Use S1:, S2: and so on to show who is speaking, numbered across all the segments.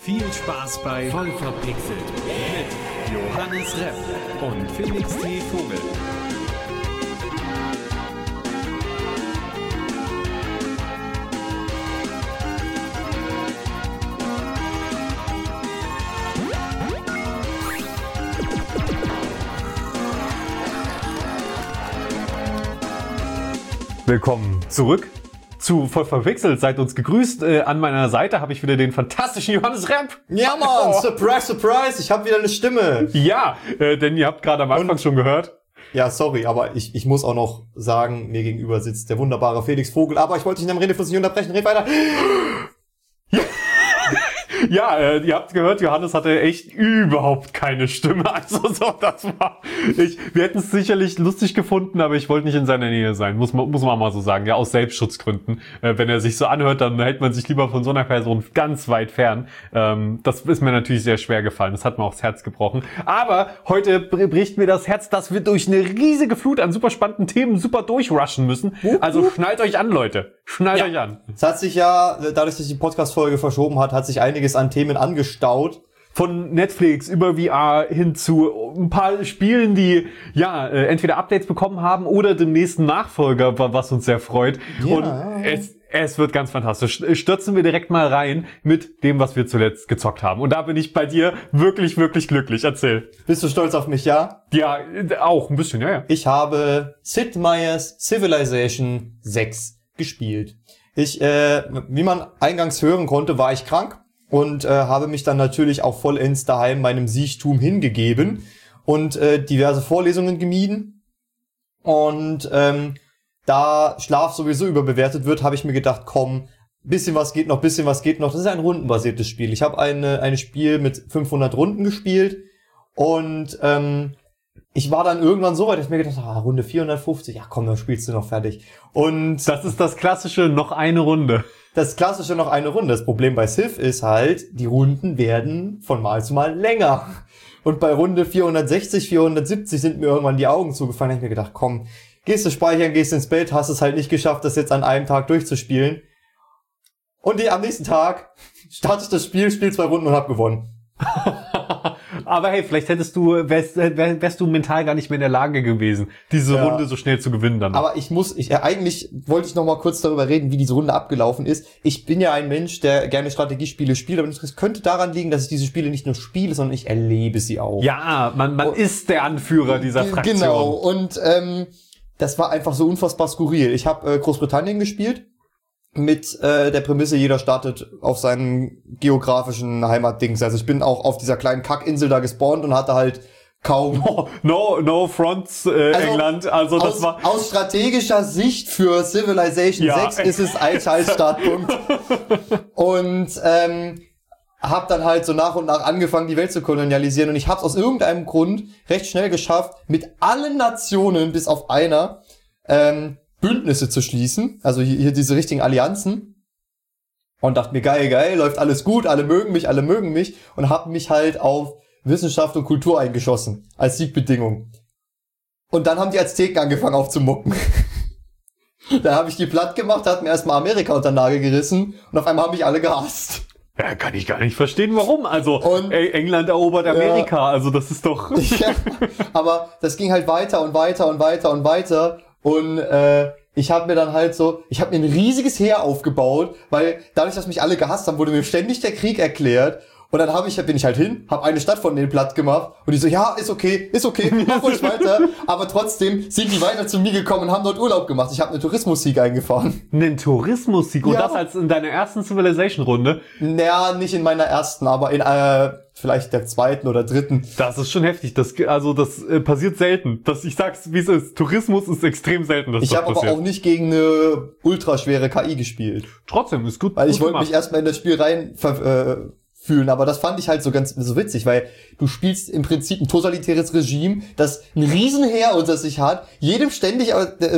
S1: Viel Spaß bei Voll verpixelt mit Johannes Repp und Felix T. Vogel.
S2: Willkommen zurück zu Voll verpixelt. Seid uns gegrüßt. An meiner Seite habe ich wieder den fantastischen Johannes Repp.
S3: Ja, Mann! Surprise, surprise! Ich habe wieder eine Stimme.
S2: Ja, denn ihr habt gerade am Anfang schon gehört.
S3: Ja, sorry, aber ich muss auch noch sagen, mir gegenüber sitzt der wunderbare Felix Vogel. Aber ich wollte dich in deinem Redefluss nicht unterbrechen. Red weiter.
S2: Ja, ihr habt gehört, Johannes hatte echt überhaupt keine Stimme. Also so, das war... Wir hätten es sicherlich lustig gefunden, aber ich wollte nicht in seiner Nähe sein. Muss man mal so sagen. Ja, aus Selbstschutzgründen. Wenn er sich so anhört, dann hält man sich lieber von so einer Person ganz weit fern. Das ist mir natürlich sehr schwer gefallen. Das hat mir auch das Herz gebrochen. Aber heute bricht mir das Herz, dass wir durch eine riesige Flut an super spannenden Themen super durchrushen müssen. Also schnallt euch an, Leute. Schnallt euch an.
S3: Es hat sich ja, dadurch, dass die Podcast-Folge verschoben hat sich einiges an Themen angestaut.
S2: Von Netflix über VR hin zu ein paar Spielen, die entweder Updates bekommen haben oder dem nächsten Nachfolger, was uns sehr freut. Ja. Und es wird ganz fantastisch. Stürzen wir direkt mal rein mit dem, was wir zuletzt gezockt haben. Und da bin ich bei dir wirklich, wirklich glücklich. Erzähl.
S3: Bist du stolz auf mich, ja?
S2: Ja, auch ein bisschen, ja.
S3: Ich habe Sid Meier's Civilization 6 gespielt. Wie man eingangs hören konnte, war ich krank. Und habe mich dann natürlich auch vollends daheim meinem Siechtum hingegeben und diverse Vorlesungen gemieden. Und da Schlaf sowieso überbewertet wird, habe ich mir gedacht, komm, bisschen was geht noch. Das ist ein rundenbasiertes Spiel. Ich habe ein Spiel mit 500 Runden gespielt und ich war dann irgendwann so weit, dass ich mir gedacht habe, Runde 450, ja komm, dann spielst du noch fertig. Und
S2: das ist das klassische noch eine Runde.
S3: Das klassische noch eine Runde. Das Problem bei Civ ist halt, die Runden werden von Mal zu Mal länger. Und bei Runde 460, 470 sind mir irgendwann die Augen zugefallen. Da hab ich mir gedacht, komm, gehst du speichern, gehst ins Bett, hast es halt nicht geschafft, das jetzt an einem Tag durchzuspielen. Und am nächsten Tag starte ich das Spiel, spiel 2 Runden und hab gewonnen.
S2: Aber hey, vielleicht wärst du mental gar nicht mehr in der Lage gewesen, diese Runde so schnell zu gewinnen dann.
S3: Aber eigentlich wollte ich noch mal kurz darüber reden, wie diese Runde abgelaufen ist. Ich bin ja ein Mensch, der gerne Strategiespiele spielt, aber es könnte daran liegen, dass ich diese Spiele nicht nur spiele, sondern ich erlebe sie auch.
S2: Ja, man ist der Anführer dieser Fraktion.
S3: Genau, und das war einfach so unfassbar skurril. Ich habe Großbritannien gespielt. Mit der Prämisse, jeder startet auf seinen geografischen Heimatdings. Also ich bin auch auf dieser kleinen Kackinsel da gespawnt und hatte halt kaum...
S2: No fronts, England. Also das war...
S3: Aus strategischer Sicht für Civilization 6 ist es ein Scheiß-Startpunkt. Und hab dann halt so nach und nach angefangen, die Welt zu kolonialisieren. Und ich hab's aus irgendeinem Grund recht schnell geschafft, mit allen Nationen bis auf einer... Bündnisse zu schließen, also hier diese richtigen Allianzen, und dachte mir, geil, läuft alles gut, alle mögen mich und hab mich halt auf Wissenschaft und Kultur eingeschossen, als Siegbedingung. Und dann haben die Azteken angefangen aufzumucken. Da habe ich die platt gemacht, hat mir erstmal Amerika unter den Nagel gerissen und auf einmal haben mich alle gehasst.
S2: Ja, kann ich gar nicht verstehen, warum. Also, England erobert Amerika, also das ist doch...
S3: Ja, aber das ging halt weiter und weiter. Und ich habe mir dann halt ich habe mir ein riesiges Heer aufgebaut, weil dadurch, dass mich alle gehasst haben, wurde mir ständig der Krieg erklärt. Und dann bin ich halt hin, habe eine Stadt von denen platt gemacht und die so, ja, ist okay, mach ruhig weiter. Aber trotzdem sind die weiter zu mir gekommen und haben dort Urlaub gemacht. Ich habe einen Tourismussieg eingefahren.
S2: Einen Tourismussieg? Und das als in deiner ersten Civilization-Runde?
S3: Naja, nicht in meiner ersten, aber in vielleicht der zweiten oder dritten.
S2: Das ist schon heftig. Das passiert selten. Ich sag's, wie es ist. Tourismus ist extrem selten, dass
S3: ich habe aber auch nicht gegen eine ultraschwere KI gespielt.
S2: Trotzdem, ist gut.
S3: Weil ich wollte mich erstmal in das Spiel rein fühlen, aber das fand ich halt so witzig, weil du spielst im Prinzip ein totalitäres Regime, das ein Riesenheer unter sich hat, jedem ständig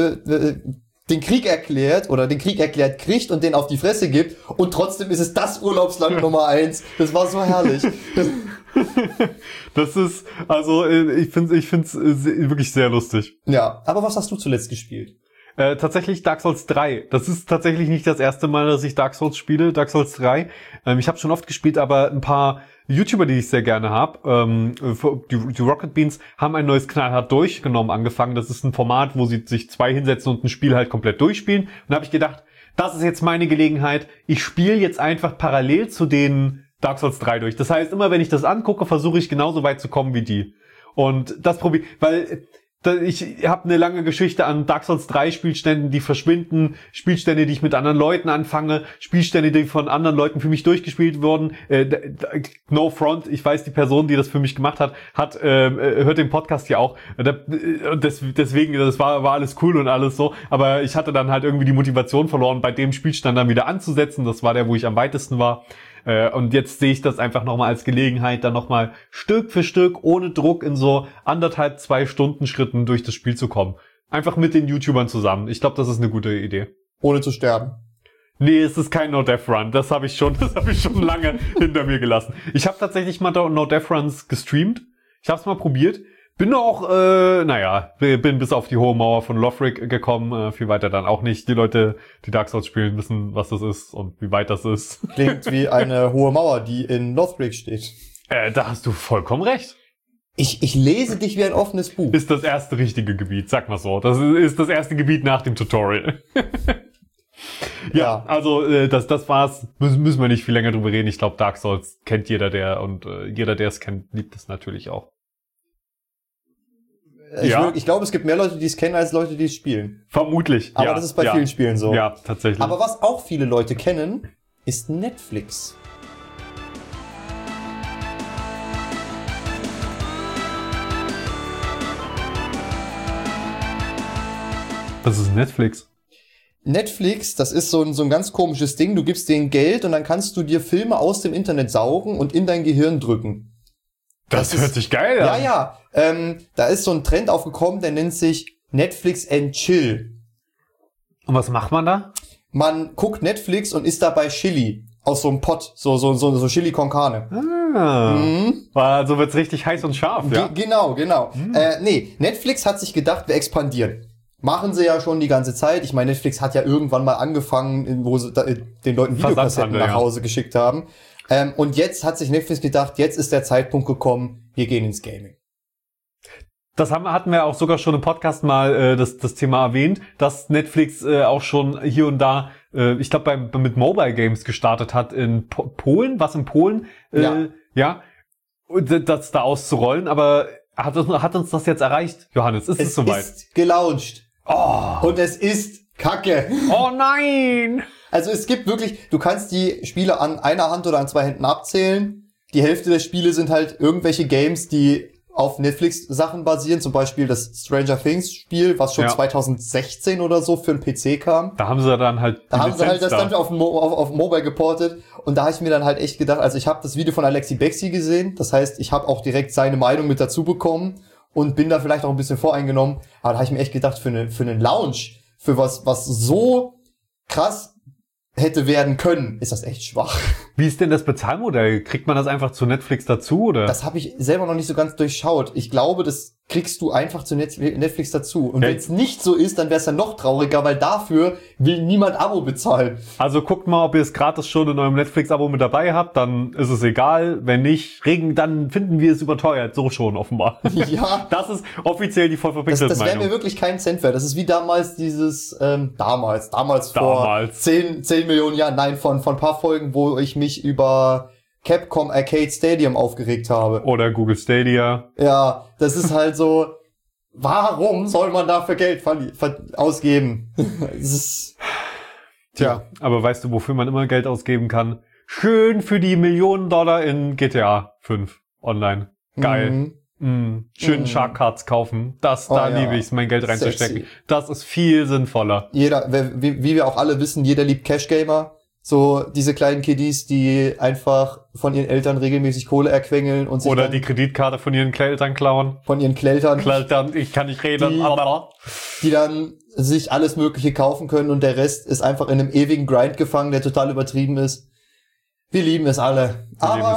S3: den Krieg erklärt oder den Krieg erklärt kriegt und den auf die Fresse gibt und trotzdem ist es das Urlaubsland Nummer 1. Das war so herrlich.
S2: Das ist, also ich find's wirklich sehr lustig.
S3: Ja, aber was hast du zuletzt gespielt?
S2: Tatsächlich Dark Souls 3. Das ist tatsächlich nicht das erste Mal, dass ich Dark Souls spiele, Dark Souls 3. Ich habe schon oft gespielt, aber ein paar YouTuber, die ich sehr gerne habe, die Rocket Beans, haben ein neues Knallhart durchgenommen angefangen. Das ist ein Format, wo sie sich 2 hinsetzen und ein Spiel halt komplett durchspielen. Und da habe ich gedacht, das ist jetzt meine Gelegenheit. Ich spiele jetzt einfach parallel zu den Dark Souls 3 durch. Das heißt, immer wenn ich das angucke, versuche ich genauso weit zu kommen wie die. Und das probiere, weil ich habe eine lange Geschichte an Dark Souls 3 Spielständen, die verschwinden, Spielstände, die ich mit anderen Leuten anfange, Spielstände, die von anderen Leuten für mich durchgespielt wurden. No front, ich weiß, die Person, die das für mich gemacht hat, hört den Podcast ja auch. Deswegen, das war alles cool und alles so. Aber ich hatte dann halt irgendwie die Motivation verloren, bei dem Spielstand dann wieder anzusetzen. Das war der, wo ich am weitesten war. Und jetzt sehe ich das einfach nochmal als Gelegenheit, dann nochmal Stück für Stück ohne Druck in so 1,5-2 Stunden Schritten durch das Spiel zu kommen. Einfach mit den YouTubern zusammen. Ich glaube, das ist eine gute Idee.
S3: Ohne zu sterben.
S2: Nee, es ist kein No-Death-Run. Das habe ich schon lange hinter mir gelassen. Ich habe tatsächlich mal No-Death-Runs gestreamt. Ich habe es mal probiert. Bin auch, bin bis auf die hohe Mauer von Lothric gekommen, viel weiter dann auch nicht. Die Leute, die Dark Souls spielen, wissen, was das ist und wie weit das ist.
S3: Klingt wie eine hohe Mauer, die in Lothric steht.
S2: Da hast du vollkommen recht.
S3: Ich lese dich wie ein offenes Buch.
S2: Ist das erste richtige Gebiet, sag mal so. Das ist das erste Gebiet nach dem Tutorial. Ja, also das war's. Müssen wir nicht viel länger drüber reden. Ich glaube, Dark Souls kennt jeder, der es kennt, liebt es natürlich auch.
S3: Ich glaube, es gibt mehr Leute, die es kennen, als Leute, die es spielen.
S2: Vermutlich.
S3: Aber das ist bei vielen Spielen so.
S2: Ja, tatsächlich.
S3: Aber was auch viele Leute kennen, ist Netflix.
S2: Was ist Netflix?
S3: Netflix, das ist so ein ganz komisches Ding. Du gibst denen Geld und dann kannst du dir Filme aus dem Internet saugen und in dein Gehirn drücken.
S2: Das hört sich geil an.
S3: Ja. Da ist so ein Trend aufgekommen, der nennt sich Netflix and Chill.
S2: Und was macht man da?
S3: Man guckt Netflix und isst dabei Chili aus so einem Pott, so Chili con Carne.
S2: Also wird's richtig heiß und scharf, ja?
S3: Genau. Netflix hat sich gedacht, wir expandieren. Machen sie ja schon die ganze Zeit. Ich meine, Netflix hat ja irgendwann mal angefangen, wo sie den Leuten Videokassetten nach Hause geschickt haben. Und jetzt hat sich Netflix gedacht, jetzt ist der Zeitpunkt gekommen, wir gehen ins Gaming.
S2: Das hatten wir auch sogar schon im Podcast mal das Thema erwähnt, dass Netflix auch schon hier und da, ich glaube mit Mobile Games gestartet hat in Polen, das da auszurollen, aber hat uns das jetzt erreicht, Johannes? Ist es soweit?
S3: Es ist gelauncht. Oh. Und es ist Kacke.
S2: Oh nein!
S3: Also es gibt wirklich, du kannst die Spiele an einer Hand oder an 2 Händen abzählen. Die Hälfte der Spiele sind halt irgendwelche Games, die auf Netflix-Sachen basieren. Zum Beispiel das Stranger Things-Spiel, was schon 2016 oder so für den PC kam.
S2: Da haben sie dann halt
S3: das dann auf Mobile geportet. Und da habe ich mir dann halt echt gedacht, also ich habe das Video von Alexi Bexi gesehen. Das heißt, ich habe auch direkt seine Meinung mit dazu bekommen und bin da vielleicht auch ein bisschen voreingenommen. Aber da habe ich mir echt gedacht, für einen Launch, für was so krass hätte werden können, ist das echt schwach.
S2: Wie ist denn das Bezahlmodell? Kriegt man das einfach zu Netflix dazu, oder?
S3: Das habe ich selber noch nicht so ganz durchschaut. Ich glaube, das kriegst du einfach zu Netflix dazu. Und wenn es nicht so ist, dann wäre es ja noch trauriger, weil dafür will niemand Abo bezahlen.
S2: Also guckt mal, ob ihr es gratis schon in eurem Netflix-Abo mit dabei habt, dann ist es egal. Wenn nicht, dann finden wir es überteuert. So schon, offenbar.
S3: Ja.
S2: Das ist offiziell die Vollverpixelt-Meinung.
S3: Das wäre mir wirklich keinen Cent wert. Das ist wie damals dieses, damals vor 10 Millionen Jahren, nein, von ein paar Folgen, wo ich mich über Capcom Arcade Stadium aufgeregt habe.
S2: Oder Google Stadia.
S3: Ja, das ist halt so, warum soll man dafür Geld ausgeben? Das ist,
S2: Tja, aber weißt du, wofür man immer Geld ausgeben kann? Schön für die Millionen $, in GTA 5 online. Geil. Schön Shark Cards kaufen. Da liebe ich's, mein Geld reinzustecken. Sexy. Das ist viel sinnvoller.
S3: Wie wir auch alle wissen, jeder liebt Cash Gamer. So diese kleinen Kiddies, die einfach von ihren Eltern regelmäßig Kohle erquengeln und sich
S2: oder die Kreditkarte von ihren Eltern klauen.
S3: Von ihren Kleltern.
S2: Ich kann nicht reden.
S3: Die dann sich alles Mögliche kaufen können und der Rest ist einfach in einem ewigen Grind gefangen, der total übertrieben ist. Wir lieben es alle.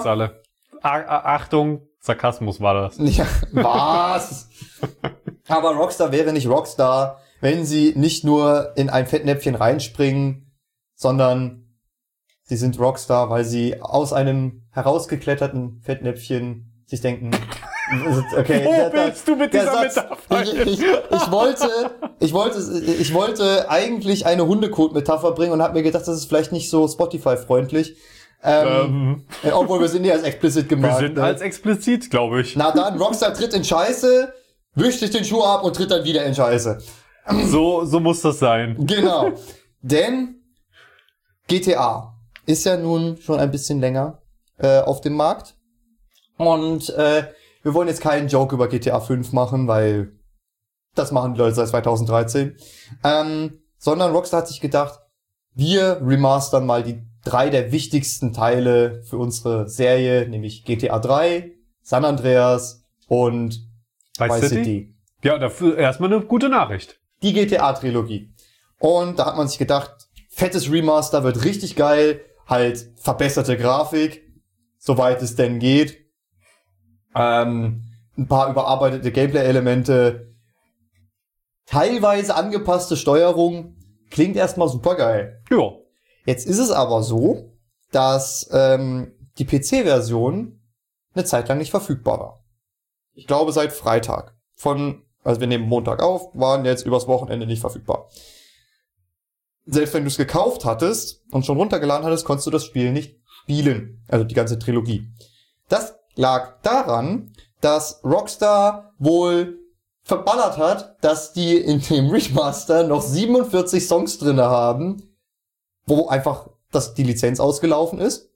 S2: Achtung, Sarkasmus war das.
S3: Ja, was? Aber Rockstar wäre nicht Rockstar, wenn sie nicht nur in ein Fettnäpfchen reinspringen, sondern sie sind Rockstar, weil sie aus einem herausgekletterten Fettnäpfchen sich denken, okay,
S2: Wo bist du mit dieser
S3: Metapher?
S2: Metapher?
S3: Ich wollte eigentlich eine Hundekot-Metapher bringen und habe mir gedacht, das ist vielleicht nicht so Spotify-freundlich. Obwohl wir sind ja als explizit gemacht.
S2: Wir sind als explizit, glaube ich.
S3: Na dann, Rockstar tritt in Scheiße, wischt sich den Schuh ab und tritt dann wieder in Scheiße.
S2: So muss das sein.
S3: Genau. Denn GTA ist ja nun schon ein bisschen länger auf dem Markt. Und wir wollen jetzt keinen Joke über GTA 5 machen, weil das machen die Leute seit 2013. Sondern Rockstar hat sich gedacht, wir remastern mal die 3 der wichtigsten Teile für unsere Serie, nämlich GTA 3, San Andreas und Vice City.
S2: Ja, dafür erstmal eine gute Nachricht.
S3: Die GTA-Trilogie. Und da hat man sich gedacht, fettes Remaster wird richtig geil, halt verbesserte Grafik, soweit es denn geht. Ein paar überarbeitete Gameplay-Elemente, teilweise angepasste Steuerung, klingt erstmal super geil.
S2: Ja.
S3: Jetzt ist es aber so, dass die PC-Version eine Zeit lang nicht verfügbar war. Ich glaube seit Freitag. Also wir nehmen Montag auf, waren jetzt übers Wochenende nicht verfügbar. Selbst wenn du es gekauft hattest und schon runtergeladen hattest, konntest du das Spiel nicht spielen. Also die ganze Trilogie. Das lag daran, dass Rockstar wohl verballert hat, dass die in dem Remaster noch 47 Songs drinne haben, wo einfach die Lizenz ausgelaufen ist.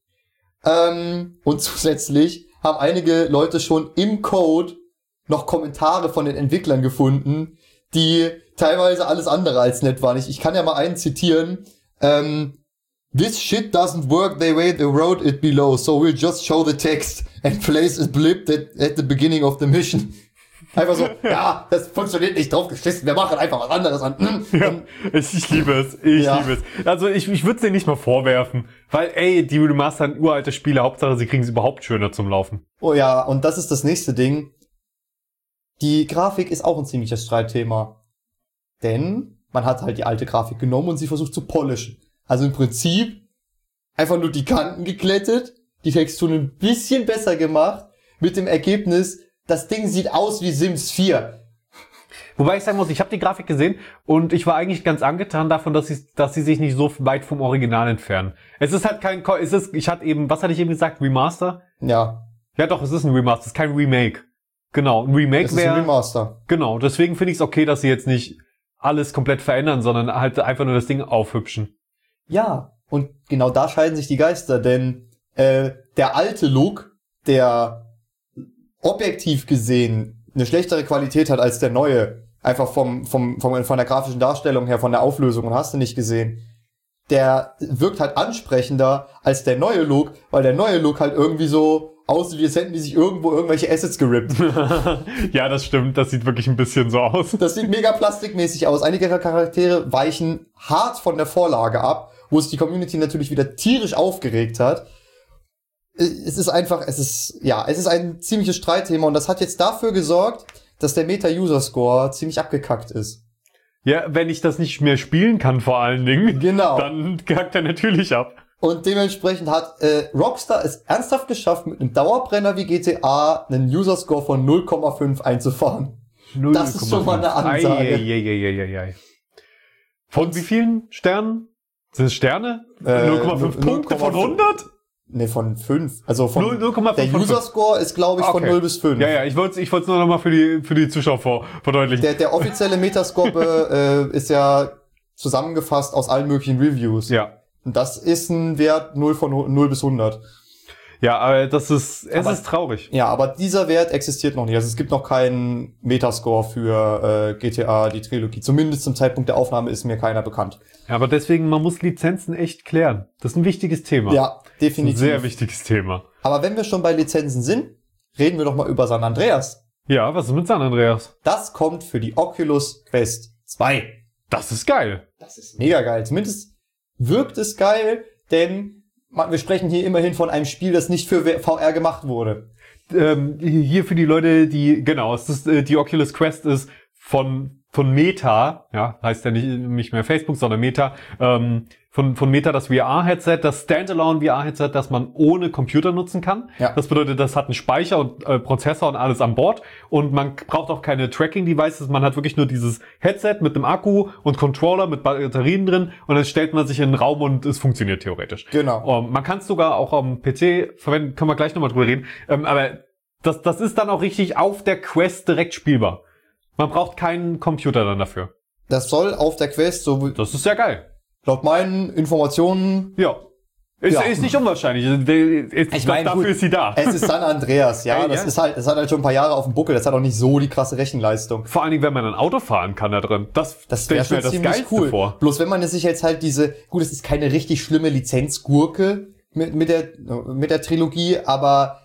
S3: Und zusätzlich haben einige Leute schon im Code noch Kommentare von den Entwicklern gefunden, die teilweise alles andere als nett waren. Ich kann ja mal einen zitieren. This shit doesn't work the way they wrote it below, so we'll just show the text and place a blip at the beginning of the mission. Einfach so, ja, das funktioniert nicht, drauf geschissen, wir machen einfach was anderes an.
S2: Ja, ich liebe es, liebe es. Also ich würde es dir nicht mal vorwerfen, weil die remastern uralte Spiele, Hauptsache sie kriegen es überhaupt schöner zum Laufen.
S3: Oh ja, und das ist das nächste Ding. Die Grafik ist auch ein ziemliches Streitthema. Denn man hat halt die alte Grafik genommen und sie versucht zu polischen. Also im Prinzip einfach nur die Kanten geglättet, die Texturen ein bisschen besser gemacht, mit dem Ergebnis, das Ding sieht aus wie Sims 4.
S2: Wobei ich sagen muss, ich habe die Grafik gesehen und ich war eigentlich ganz angetan davon, dass sie sich nicht so weit vom Original entfernen. Es ist halt was hatte ich eben gesagt, Remaster?
S3: Ja.
S2: Ja doch, es ist ein Remaster, es ist kein Remake. Genau, ein Remake wäre...
S3: Es ist ein Remaster.
S2: Genau, deswegen finde ich es okay, dass sie jetzt nicht alles komplett verändern, sondern halt einfach nur das Ding aufhübschen.
S3: Ja, und genau da scheiden sich die Geister, denn der alte Look, der objektiv gesehen eine schlechtere Qualität hat als der neue, einfach von der grafischen Darstellung her, von der Auflösung, und hast du nicht gesehen, der wirkt halt ansprechender als der neue Look, weil der neue Look halt irgendwie so aussieht, als hätten die sich irgendwo irgendwelche Assets gerippt.
S2: Ja, das stimmt, das sieht wirklich ein bisschen so aus.
S3: Das sieht mega plastikmäßig aus. Einige ihrer Charaktere weichen hart von der Vorlage ab, wo sich die Community natürlich wieder tierisch aufgeregt hat. Es ist ein ziemliches Streitthema und das hat jetzt dafür gesorgt, dass der Meta-User-Score ziemlich abgekackt ist.
S2: Ja, wenn ich das nicht mehr spielen kann vor allen Dingen,
S3: genau,
S2: dann kackt er natürlich ab.
S3: Und dementsprechend hat Rockstar es ernsthaft geschafft, mit einem Dauerbrenner wie GTA einen User-Score von 0,5 einzufahren. 0, das ist schon mal eine Ansage.
S2: Von wie vielen Sternen? Sind es Sterne? 0,5 Punkte von 100?
S3: Nee, von 5. Also von
S2: 0,5.
S3: Der User-Score ist, glaube ich, von 0 bis 5.
S2: Ja, ich wollte es nur nochmal für die Zuschauer verdeutlichen.
S3: Der offizielle Metascore ist ja zusammengefasst aus allen möglichen Reviews.
S2: Ja.
S3: Und das ist ein Wert 0 bis 100.
S2: Ja, aber es ist traurig.
S3: Ja, aber dieser Wert existiert noch nicht. Also es gibt noch keinen Metascore für GTA, die Trilogie. Zumindest zum Zeitpunkt der Aufnahme ist mir keiner bekannt.
S2: Ja, aber deswegen, man muss Lizenzen echt klären. Das ist ein wichtiges Thema.
S3: Ja, definitiv.
S2: Das ist ein sehr wichtiges Thema.
S3: Aber wenn wir schon bei Lizenzen sind, reden wir doch mal über San Andreas.
S2: Ja, was ist mit San Andreas?
S3: Das kommt für die Oculus Quest 2.
S2: Das ist geil.
S3: Das ist mega geil. Zumindest wirkt es geil, denn wir sprechen hier immerhin von einem Spiel, das nicht für VR gemacht wurde.
S2: Hier für die Leute, die Oculus Quest ist von von Meta, ja, heißt ja nicht mehr Facebook, sondern Meta, von Meta das VR-Headset, das Standalone-VR-Headset, das man ohne Computer nutzen kann.
S3: Ja.
S2: Das bedeutet, das hat einen Speicher und Prozessor und alles an Bord und man braucht auch keine Tracking-Devices, man hat wirklich nur dieses Headset mit einem Akku und Controller mit Batterien drin und dann stellt man sich in einen Raum und es funktioniert theoretisch.
S3: Genau.
S2: Man kann es sogar auch am PC verwenden, können wir gleich nochmal drüber reden, aber das ist dann auch richtig auf der Quest direkt spielbar. Man braucht keinen Computer dann dafür.
S3: Das soll auf der Quest, so
S2: Das ist sehr geil.
S3: laut meinen Informationen...
S2: Ja. Ist nicht unwahrscheinlich.
S3: Ich meine,
S2: dafür
S3: gut,
S2: ist sie da.
S3: Es ist San Andreas, ja. Das hat halt schon ein paar Jahre auf dem Buckel. Das hat auch nicht so die krasse Rechenleistung.
S2: Vor allen Dingen, wenn man ein Auto fahren kann da drin. Das
S3: wäre
S2: stelle
S3: schon
S2: ich mir das
S3: ziemlich
S2: Geilste vor.
S3: Bloß wenn man sich jetzt halt gut, es ist keine richtig schlimme Lizenzgurke mit der Trilogie, aber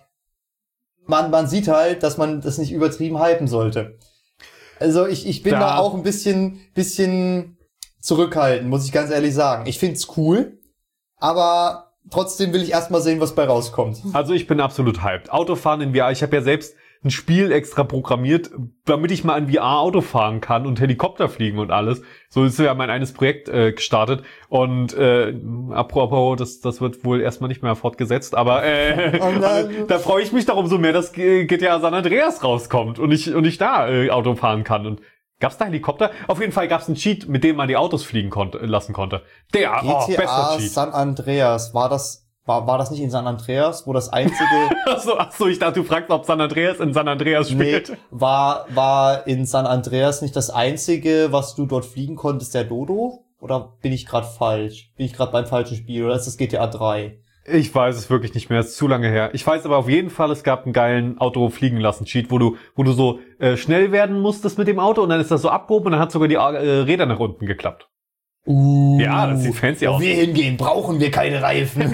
S3: man sieht halt, dass man das nicht übertrieben hypen sollte. Also ich bin da auch ein bisschen zurückhaltend, muss ich ganz ehrlich sagen. Ich find's cool, aber trotzdem will ich erstmal sehen, was bei rauskommt.
S2: Also ich bin absolut hyped. Autofahren in VR, ich habe ja selbst ein Spiel extra programmiert, damit ich mal in VR Auto fahren kann und Helikopter fliegen und alles. So ist ja mein eines Projekt gestartet und apropos, das wird wohl erstmal nicht mehr fortgesetzt, aber da freue ich mich darum so mehr, dass GTA San Andreas rauskommt und ich da Auto fahren kann. Und gab's da Helikopter? Auf jeden Fall gab's einen Cheat, mit dem man die Autos fliegen lassen konnte.
S3: GTA
S2: bester Cheat.
S3: San Andreas, war das nicht in San Andreas, wo das einzige...
S2: Achso, ich dachte, du fragst, ob San Andreas in San Andreas spielt.
S3: Nee, war in San Andreas nicht das einzige, was du dort fliegen konntest, der Dodo? Oder bin ich gerade falsch? Bin ich gerade beim falschen Spiel? Oder ist das GTA 3?
S2: Ich weiß es wirklich nicht mehr, es ist zu lange her. Ich weiß aber auf jeden Fall, es gab einen geilen Auto fliegen lassen Cheat, wo du so schnell werden musstest mit dem Auto und dann ist das so abgehoben und dann hat sogar die Räder nach unten geklappt. Ja, das sieht fancy aus.
S3: Wo wir hingehen, brauchen wir keine Reifen.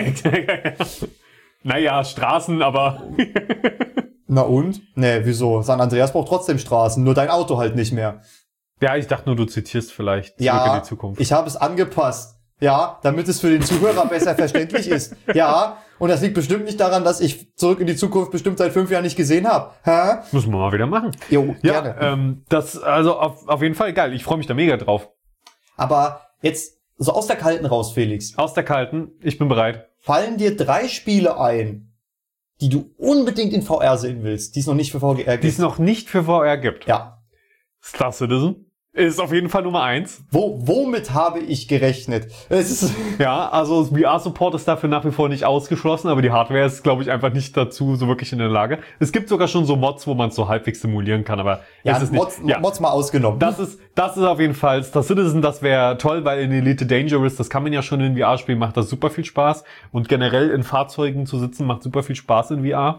S2: Naja, Straßen, aber...
S3: Na und? Nee, wieso? San Andreas braucht trotzdem Straßen, nur dein Auto halt nicht mehr.
S2: Ja, ich dachte nur, du zitierst vielleicht zurück in die Zukunft.
S3: Ich habe es angepasst. Ja, damit es für den Zuhörer besser verständlich ist. Ja, und das liegt bestimmt nicht daran, dass ich Zurück in die Zukunft bestimmt seit 5 Jahren nicht gesehen habe. Hä?
S2: Müssen wir mal wieder machen.
S3: Jo,
S2: ja,
S3: gerne.
S2: Das, also auf jeden Fall geil. Ich freue mich da mega drauf.
S3: Aber jetzt so aus der Kalten raus, Felix.
S2: Aus der Kalten, ich bin bereit.
S3: Fallen dir 3 Spiele ein, die du unbedingt in VR sehen willst, die es noch nicht für VR gibt?
S2: Die es noch nicht für VR gibt?
S3: Ja.
S2: Star Citizen ist auf jeden Fall Nummer 1.
S3: Womit habe ich gerechnet?
S2: Ja, also VR-Support ist dafür nach wie vor nicht ausgeschlossen, aber die Hardware ist, glaube ich, einfach nicht dazu so wirklich in der Lage. Es gibt sogar schon so Mods, wo man es so halbwegs simulieren kann, aber
S3: ja,
S2: es ist
S3: Mods,
S2: nicht. Ja.
S3: Mods mal ausgenommen.
S2: Das ist auf jeden Fall Star Citizen, das wäre toll, weil in Elite Dangerous, das kann man ja schon in VR spielen, macht das super viel Spaß. Und generell in Fahrzeugen zu sitzen, macht super viel Spaß in VR.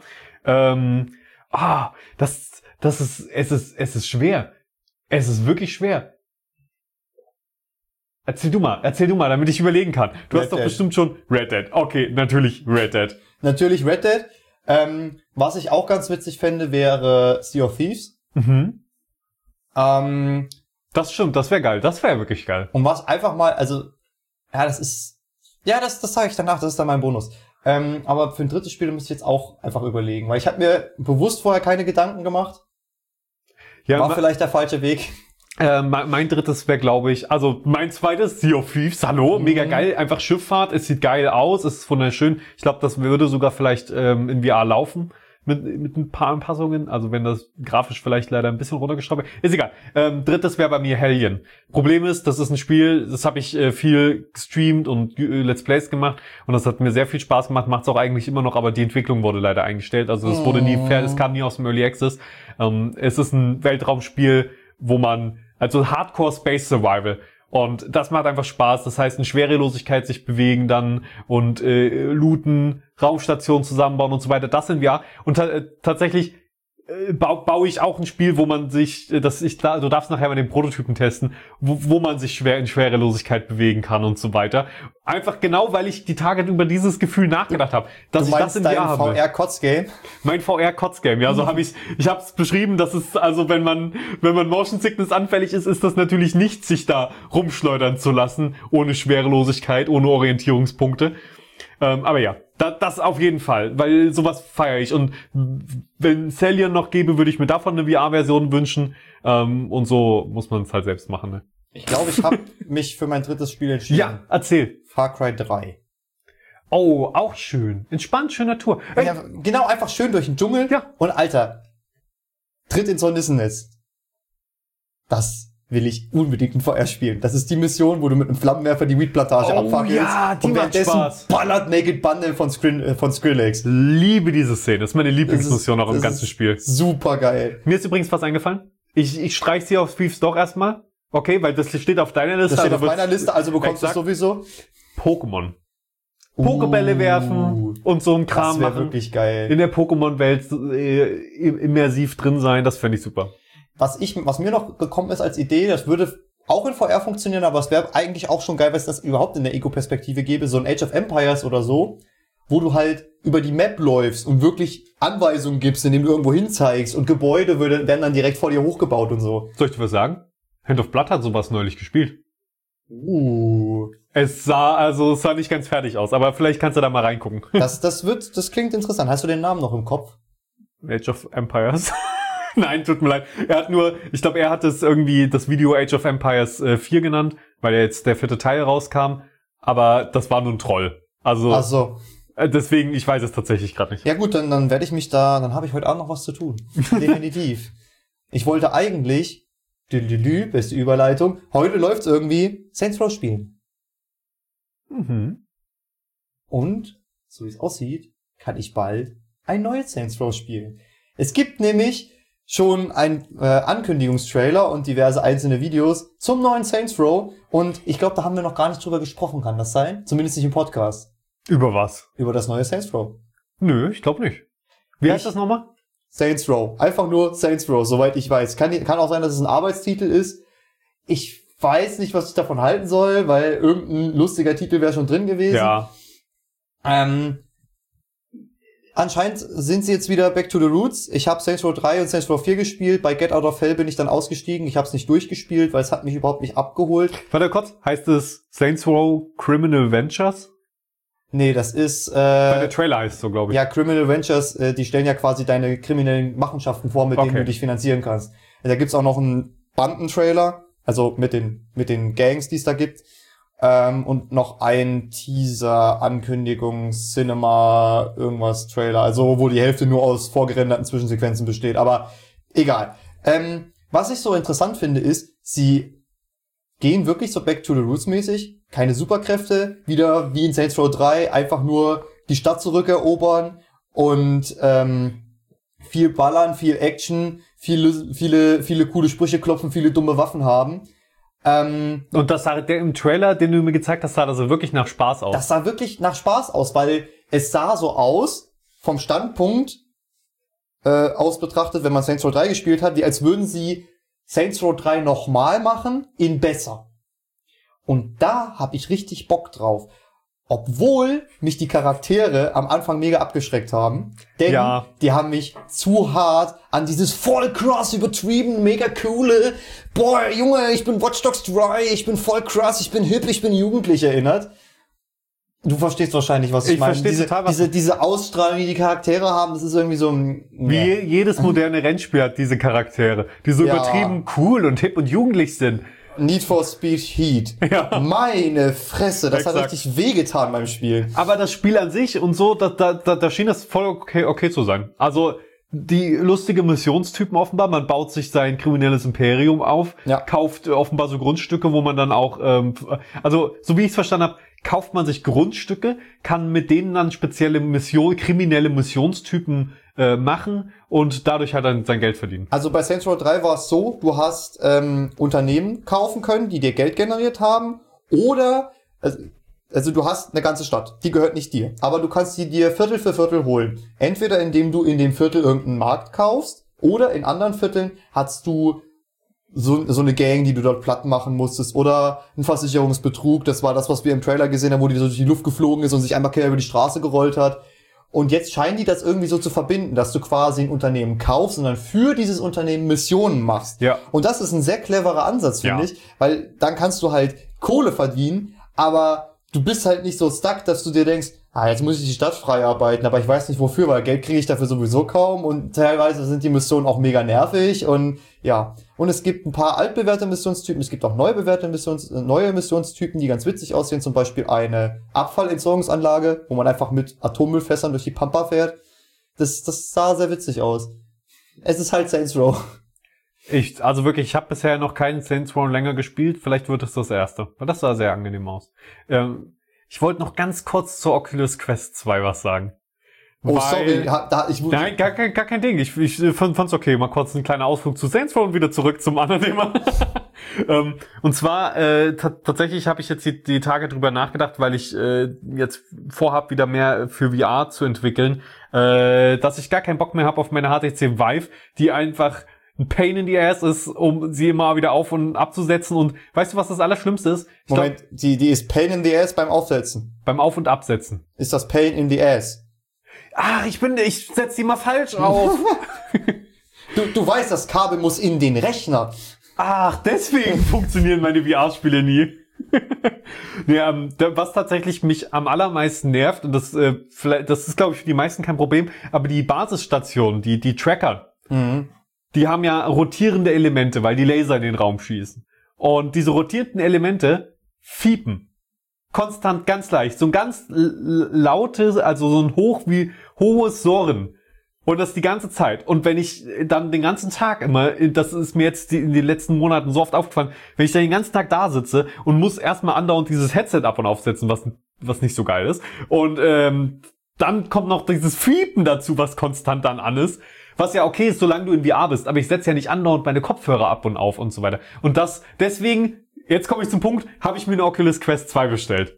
S2: Es ist schwer. Es ist wirklich schwer. Erzähl du mal, damit ich überlegen kann. Du hast doch bestimmt schon Red Dead. Okay, natürlich Red Dead.
S3: Natürlich Red Dead. Was ich auch ganz witzig fände, wäre Sea of Thieves.
S2: Mhm. Das stimmt, das wäre geil. Das wäre wirklich geil.
S3: Und was einfach mal, also, ja, das sage ich danach, das ist dann mein Bonus. Aber für ein drittes Spiel muss ich jetzt auch einfach überlegen, weil ich habe mir bewusst vorher keine Gedanken gemacht. Ja, war vielleicht der falsche Weg.
S2: Mein drittes wäre, glaube ich, also mein zweites, Sea of Thieves, hallo, mega geil, einfach Schifffahrt, es sieht geil aus, es ist wunderschön. Ich glaube, das würde sogar vielleicht in VR laufen mit ein paar Anpassungen, also wenn das grafisch vielleicht leider ein bisschen runtergeschraubt wird. Ist egal. Drittes wäre bei mir Hellion. Problem ist, das ist ein Spiel, das habe ich viel gestreamt und Let's Plays gemacht und das hat mir sehr viel Spaß gemacht, macht es auch eigentlich immer noch, aber die Entwicklung wurde leider eingestellt, also es wurde es kam nie aus dem Early Access. Es ist ein Weltraumspiel, wo man, also Hardcore Space Survival. Und das macht einfach Spaß. Das heißt, in Schwerelosigkeit sich bewegen dann und looten, Raumstationen zusammenbauen und so weiter. Das sind wir. Und tatsächlich baue ich auch ein Spiel, wo man sich, du darfst nachher mal den Prototypen testen, wo man sich in Schwerelosigkeit bewegen kann und so weiter. Einfach genau, weil ich die Tage über dieses Gefühl nachgedacht habe, dass ich das in VR habe.
S3: Dein VR-Kotzgame?
S2: Mein VR-Kotzgame, ja, so habe ich habe es beschrieben, dass es, also wenn man Motion Sickness anfällig ist das natürlich nicht, sich da rumschleudern zu lassen, ohne Schwerelosigkeit, ohne Orientierungspunkte. Aber ja, das auf jeden Fall, weil sowas feiere ich. Und wenn Cellion noch gäbe, würde ich mir davon eine VR-Version wünschen. Und so muss man es halt selbst machen. Ne?
S3: Ich glaube, ich habe mich für mein drittes Spiel entschieden.
S2: Ja, erzähl.
S3: Far Cry 3.
S2: Oh, auch schön. Entspannt, schöne Natur.
S3: Ja, genau, einfach schön durch den Dschungel.
S2: Ja.
S3: Und Alter, tritt ins Hornissennest. Das will ich unbedingt in VR spielen. Das ist die Mission, wo du mit einem Flammenwerfer die Weed-Plantage abfackelst.
S2: Ja, die
S3: und
S2: macht
S3: währenddessen
S2: Spaß.
S3: ballert Naked Bundle von Skrillex.
S2: Liebe diese Szene. Das ist meine Lieblingsmission auch im ganzen Spiel.
S3: Super geil.
S2: Mir ist übrigens was eingefallen. Ich streich sie auf Thieves doch erstmal. Okay, weil das steht auf deiner Liste.
S3: Das steht
S2: also
S3: auf meiner Liste, also bekommst du es
S2: exakt.
S3: sowieso.
S2: Pokémon. Pokebälle werfen und so ein Kram
S3: Das wäre
S2: machen.
S3: wirklich geil.
S2: In der Pokémon-Welt immersiv drin sein, das fände ich super.
S3: Was mir noch gekommen ist als Idee, das würde auch in VR funktionieren, aber es wäre eigentlich auch schon geil, wenn es das überhaupt in der Ego-Perspektive gäbe, so ein Age of Empires oder so, wo du halt über die Map läufst und wirklich Anweisungen gibst, indem du irgendwo hinzeigst und Gebäude werden dann direkt vor dir hochgebaut und so.
S2: Soll ich dir was sagen? Hand of Blood hat sowas neulich gespielt. Es sah nicht ganz fertig aus, aber vielleicht kannst du da mal reingucken.
S3: Das klingt interessant. Hast du den Namen noch im Kopf?
S2: Age of Empires. Nein, tut mir leid. Ich glaube, er hat das Video Age of Empires 4 genannt, weil jetzt der 4. Teil rauskam, aber das war nur ein Troll. Also,
S3: Ach so.
S2: Deswegen, ich weiß es tatsächlich gerade nicht.
S3: Ja gut, dann werde ich dann habe ich heute Abend noch was zu tun. Definitiv. Ich wollte eigentlich, beste Überleitung, heute läuft's irgendwie, Saints Row spielen.
S2: Mhm.
S3: Und, so wie es aussieht, kann ich bald ein neues Saints Row spielen. Es gibt nämlich schon ein Ankündigungstrailer und diverse einzelne Videos zum neuen Saints Row und ich glaube, da haben wir noch gar nicht drüber gesprochen, kann das sein? Zumindest nicht im Podcast.
S2: Über was?
S3: Über das neue Saints Row.
S2: Nö, ich glaube nicht. Wie heißt das nochmal?
S3: Saints Row. Einfach nur Saints Row, soweit ich weiß. Kann auch sein, dass es ein Arbeitstitel ist. Ich weiß nicht, was ich davon halten soll, weil irgendein lustiger Titel wäre schon drin gewesen.
S2: Ja.
S3: Anscheinend sind sie jetzt wieder back to the roots. Ich habe Saints Row 3 und Saints Row 4 gespielt. Bei Get Out of Hell bin ich dann ausgestiegen. Ich habe es nicht durchgespielt, weil es hat mich überhaupt nicht abgeholt.
S2: Warte kurz, heißt es Saints Row Criminal Ventures?
S3: Nee, das ist
S2: Weil der Trailer heißt so, glaube ich.
S3: ja Criminal Ventures, die stellen ja quasi deine kriminellen Machenschaften vor, mit denen
S2: Okay.
S3: du dich finanzieren kannst. Da gibt's auch noch einen Bandentrailer, also mit den Gangs, die es da gibt. Und noch ein Teaser, Ankündigung, Cinema, irgendwas Trailer, also wo die Hälfte nur aus vorgerenderten Zwischensequenzen besteht, aber egal. Was ich so interessant finde, ist, sie gehen wirklich so back to the roots mäßig, keine Superkräfte, wieder wie in Saints Row 3, einfach nur die Stadt zurückerobern und viel ballern, viel Action, viele coole Sprüche klopfen, viele dumme Waffen haben.
S2: Und das sah der im Trailer, den du mir gezeigt hast, sah das wirklich nach Spaß aus.
S3: Das sah wirklich nach Spaß aus, weil es sah so aus, vom Standpunkt aus betrachtet, wenn man Saints Row 3 gespielt hat, wie als würden sie Saints Row 3 nochmal machen, in besser. Und da habe ich richtig Bock drauf. Obwohl mich die Charaktere am Anfang mega abgeschreckt haben. Denn
S2: Ja.
S3: die haben mich zu hart an dieses voll krass übertrieben, mega coole, boah, Junge, ich bin Watch Dogs 3, ich bin voll krass, ich bin hip, ich bin jugendlich erinnert. Du verstehst wahrscheinlich, was ich meine.
S2: verstehe total, was
S3: Diese Ausstrahlung, die Charaktere haben, das ist irgendwie so ein...
S2: Wie jedes moderne Rennspiel hat diese Charaktere, die so
S3: Ja.
S2: übertrieben cool und hip und jugendlich sind.
S3: Need for Speed Heat.
S2: Ja.
S3: Meine Fresse, das hat
S2: Exakt.
S3: richtig wehgetan beim Spiel.
S2: Aber das Spiel an sich und so, da schien das voll okay zu sein. Also die lustige Missionstypen offenbar, man baut sich sein kriminelles Imperium auf,
S3: Ja.
S2: kauft offenbar so Grundstücke, wo man dann auch, also so wie ich es verstanden habe, kauft man sich Grundstücke, kann mit denen dann spezielle kriminelle Missionstypen machen und dadurch halt dann sein Geld verdienen.
S3: Also bei Saints Row 3 war es so, du hast Unternehmen kaufen können, die dir Geld generiert haben, oder also du hast eine ganze Stadt, die gehört nicht dir, aber du kannst die dir Viertel für Viertel holen. Entweder indem du in dem Viertel irgendeinen Markt kaufst, oder in anderen Vierteln hast du so eine Gang, die du dort platt machen musstest, oder ein Versicherungsbetrug, das war das, was wir im Trailer gesehen haben, wo die so durch die Luft geflogen ist und sich einmal quer über die Straße gerollt hat. Und jetzt scheinen die das irgendwie so zu verbinden, dass du quasi ein Unternehmen kaufst und dann für dieses Unternehmen Missionen machst.
S2: Ja.
S3: Und das ist ein sehr cleverer Ansatz, finde
S2: Ja.
S3: ich, weil dann kannst du halt Kohle verdienen, aber du bist halt nicht so stuck, dass du dir denkst, jetzt muss ich die Stadt frei arbeiten, aber ich weiß nicht wofür, weil Geld kriege ich dafür sowieso kaum und teilweise sind die Missionen auch mega nervig und ja. Und es gibt ein paar altbewährte Missionstypen, es gibt auch neue Missionstypen, die ganz witzig aussehen, zum Beispiel eine Abfallentsorgungsanlage, wo man einfach mit Atommüllfässern durch die Pampa fährt. Das sah sehr witzig aus. Es ist halt Saints Row.
S2: Ich habe bisher noch keinen Saints Row länger gespielt, vielleicht wird es das erste, weil das sah sehr angenehm aus. Ich wollte noch ganz kurz zur Oculus Quest 2 was sagen.
S3: Oh, sorry.
S2: Nein, gar kein Ding. Ich fand's okay. Mal kurz ein kleiner Ausflug zu Saints Row und wieder zurück zum anderen Thema. Und zwar, tatsächlich habe ich jetzt die Tage drüber nachgedacht, weil ich jetzt vorhab, wieder mehr für VR zu entwickeln, dass ich gar keinen Bock mehr habe auf meine HTC Vive, die einfach ein Pain in the Ass ist, um sie immer wieder auf- und abzusetzen. Und weißt du, was das Allerschlimmste ist?
S3: Moment, die ist Pain in the Ass beim Aufsetzen.
S2: Beim Auf- und Absetzen.
S3: Ist das Pain in the Ass?
S2: Ach, ich setz die mal falsch auf.
S3: Du weißt, das Kabel muss in den Rechner.
S2: Ach, deswegen funktionieren meine VR-Spiele nie. Nee, was tatsächlich mich am allermeisten nervt, und das ist, glaube ich, für die meisten kein Problem, aber die Basisstationen, die Tracker, die haben ja rotierende Elemente, weil die Laser in den Raum schießen. Und diese rotierenden Elemente fiepen. Konstant, ganz leicht. So ein ganz lautes, also so ein hohes Surren. Und das die ganze Zeit. Und wenn ich dann den ganzen Tag immer, das ist mir jetzt in den letzten Monaten so oft aufgefallen, wenn ich dann den ganzen Tag da sitze und muss erstmal andauernd dieses Headset ab und aufsetzen, was nicht so geil ist. Und dann kommt noch dieses Fiepen dazu, was konstant dann an ist. Was ja okay ist, solange du in VR bist. Aber ich setze ja nicht andauernd meine Kopfhörer ab und auf und so weiter. Und deswegen, jetzt komme ich zum Punkt, habe ich mir eine Oculus Quest 2 bestellt.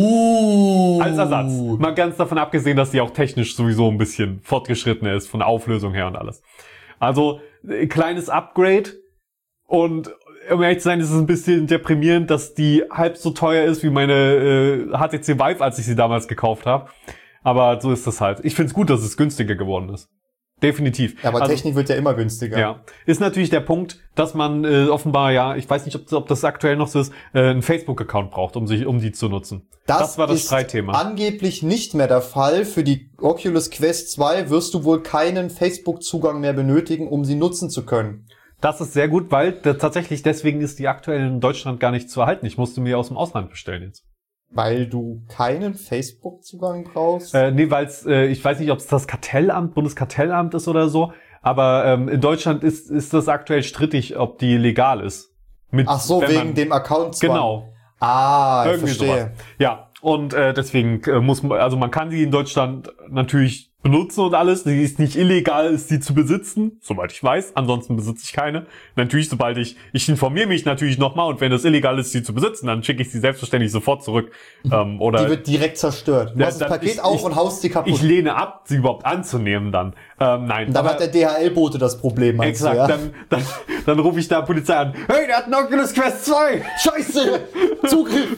S2: Als Ersatz. Mal ganz davon abgesehen, dass die auch technisch sowieso ein bisschen fortgeschrittener ist, von der Auflösung her und alles. Also, kleines Upgrade. Und um ehrlich zu sein, ist es ein bisschen deprimierend, dass die halb so teuer ist wie meine HTC Vive, als ich sie damals gekauft habe. Aber so ist das halt. Ich find's gut, dass es günstiger geworden ist. Definitiv.
S3: Ja, aber Technik wird ja immer günstiger.
S2: Ja. Ist natürlich der Punkt, dass man offenbar, ja, ich weiß nicht, ob das aktuell noch so ist, einen Facebook-Account braucht, um die zu nutzen. Das war das Streitthema.
S3: Angeblich nicht mehr der Fall. Für die Oculus Quest 2 wirst du wohl keinen Facebook-Zugang mehr benötigen, um sie nutzen zu können.
S2: Das ist sehr gut, weil tatsächlich deswegen ist die aktuell in Deutschland gar nicht zu erhalten. Ich musste mir aus dem Ausland bestellen jetzt.
S3: Weil du keinen Facebook-Zugang brauchst?
S2: Nee, weil's, ich weiß nicht, ob es das Bundeskartellamt ist oder so, aber in Deutschland ist das aktuell strittig, ob die legal ist.
S3: Ach so, wegen dem Account-Zwang.
S2: Genau.
S3: Ich verstehe.
S2: Sowas. Ja, und deswegen man kann sie in Deutschland natürlich benutzen und alles. Die ist nicht illegal, ist die zu besitzen, soweit ich weiß. Ansonsten besitze ich keine. Natürlich, sobald ich informiere mich natürlich nochmal, und wenn es illegal ist, sie zu besitzen, dann schicke ich sie selbstverständlich sofort zurück. Oder
S3: die wird direkt zerstört. Du hast das Paket auf und haust sie kaputt.
S2: Ich lehne ab, sie überhaupt anzunehmen dann. Nein.
S3: Dann hat der DHL-Bote das Problem, meinst du, ja?
S2: Dann rufe ich da Polizei an. Hey, der hat eine Oculus Quest 2!
S3: Scheiße! Zugriff!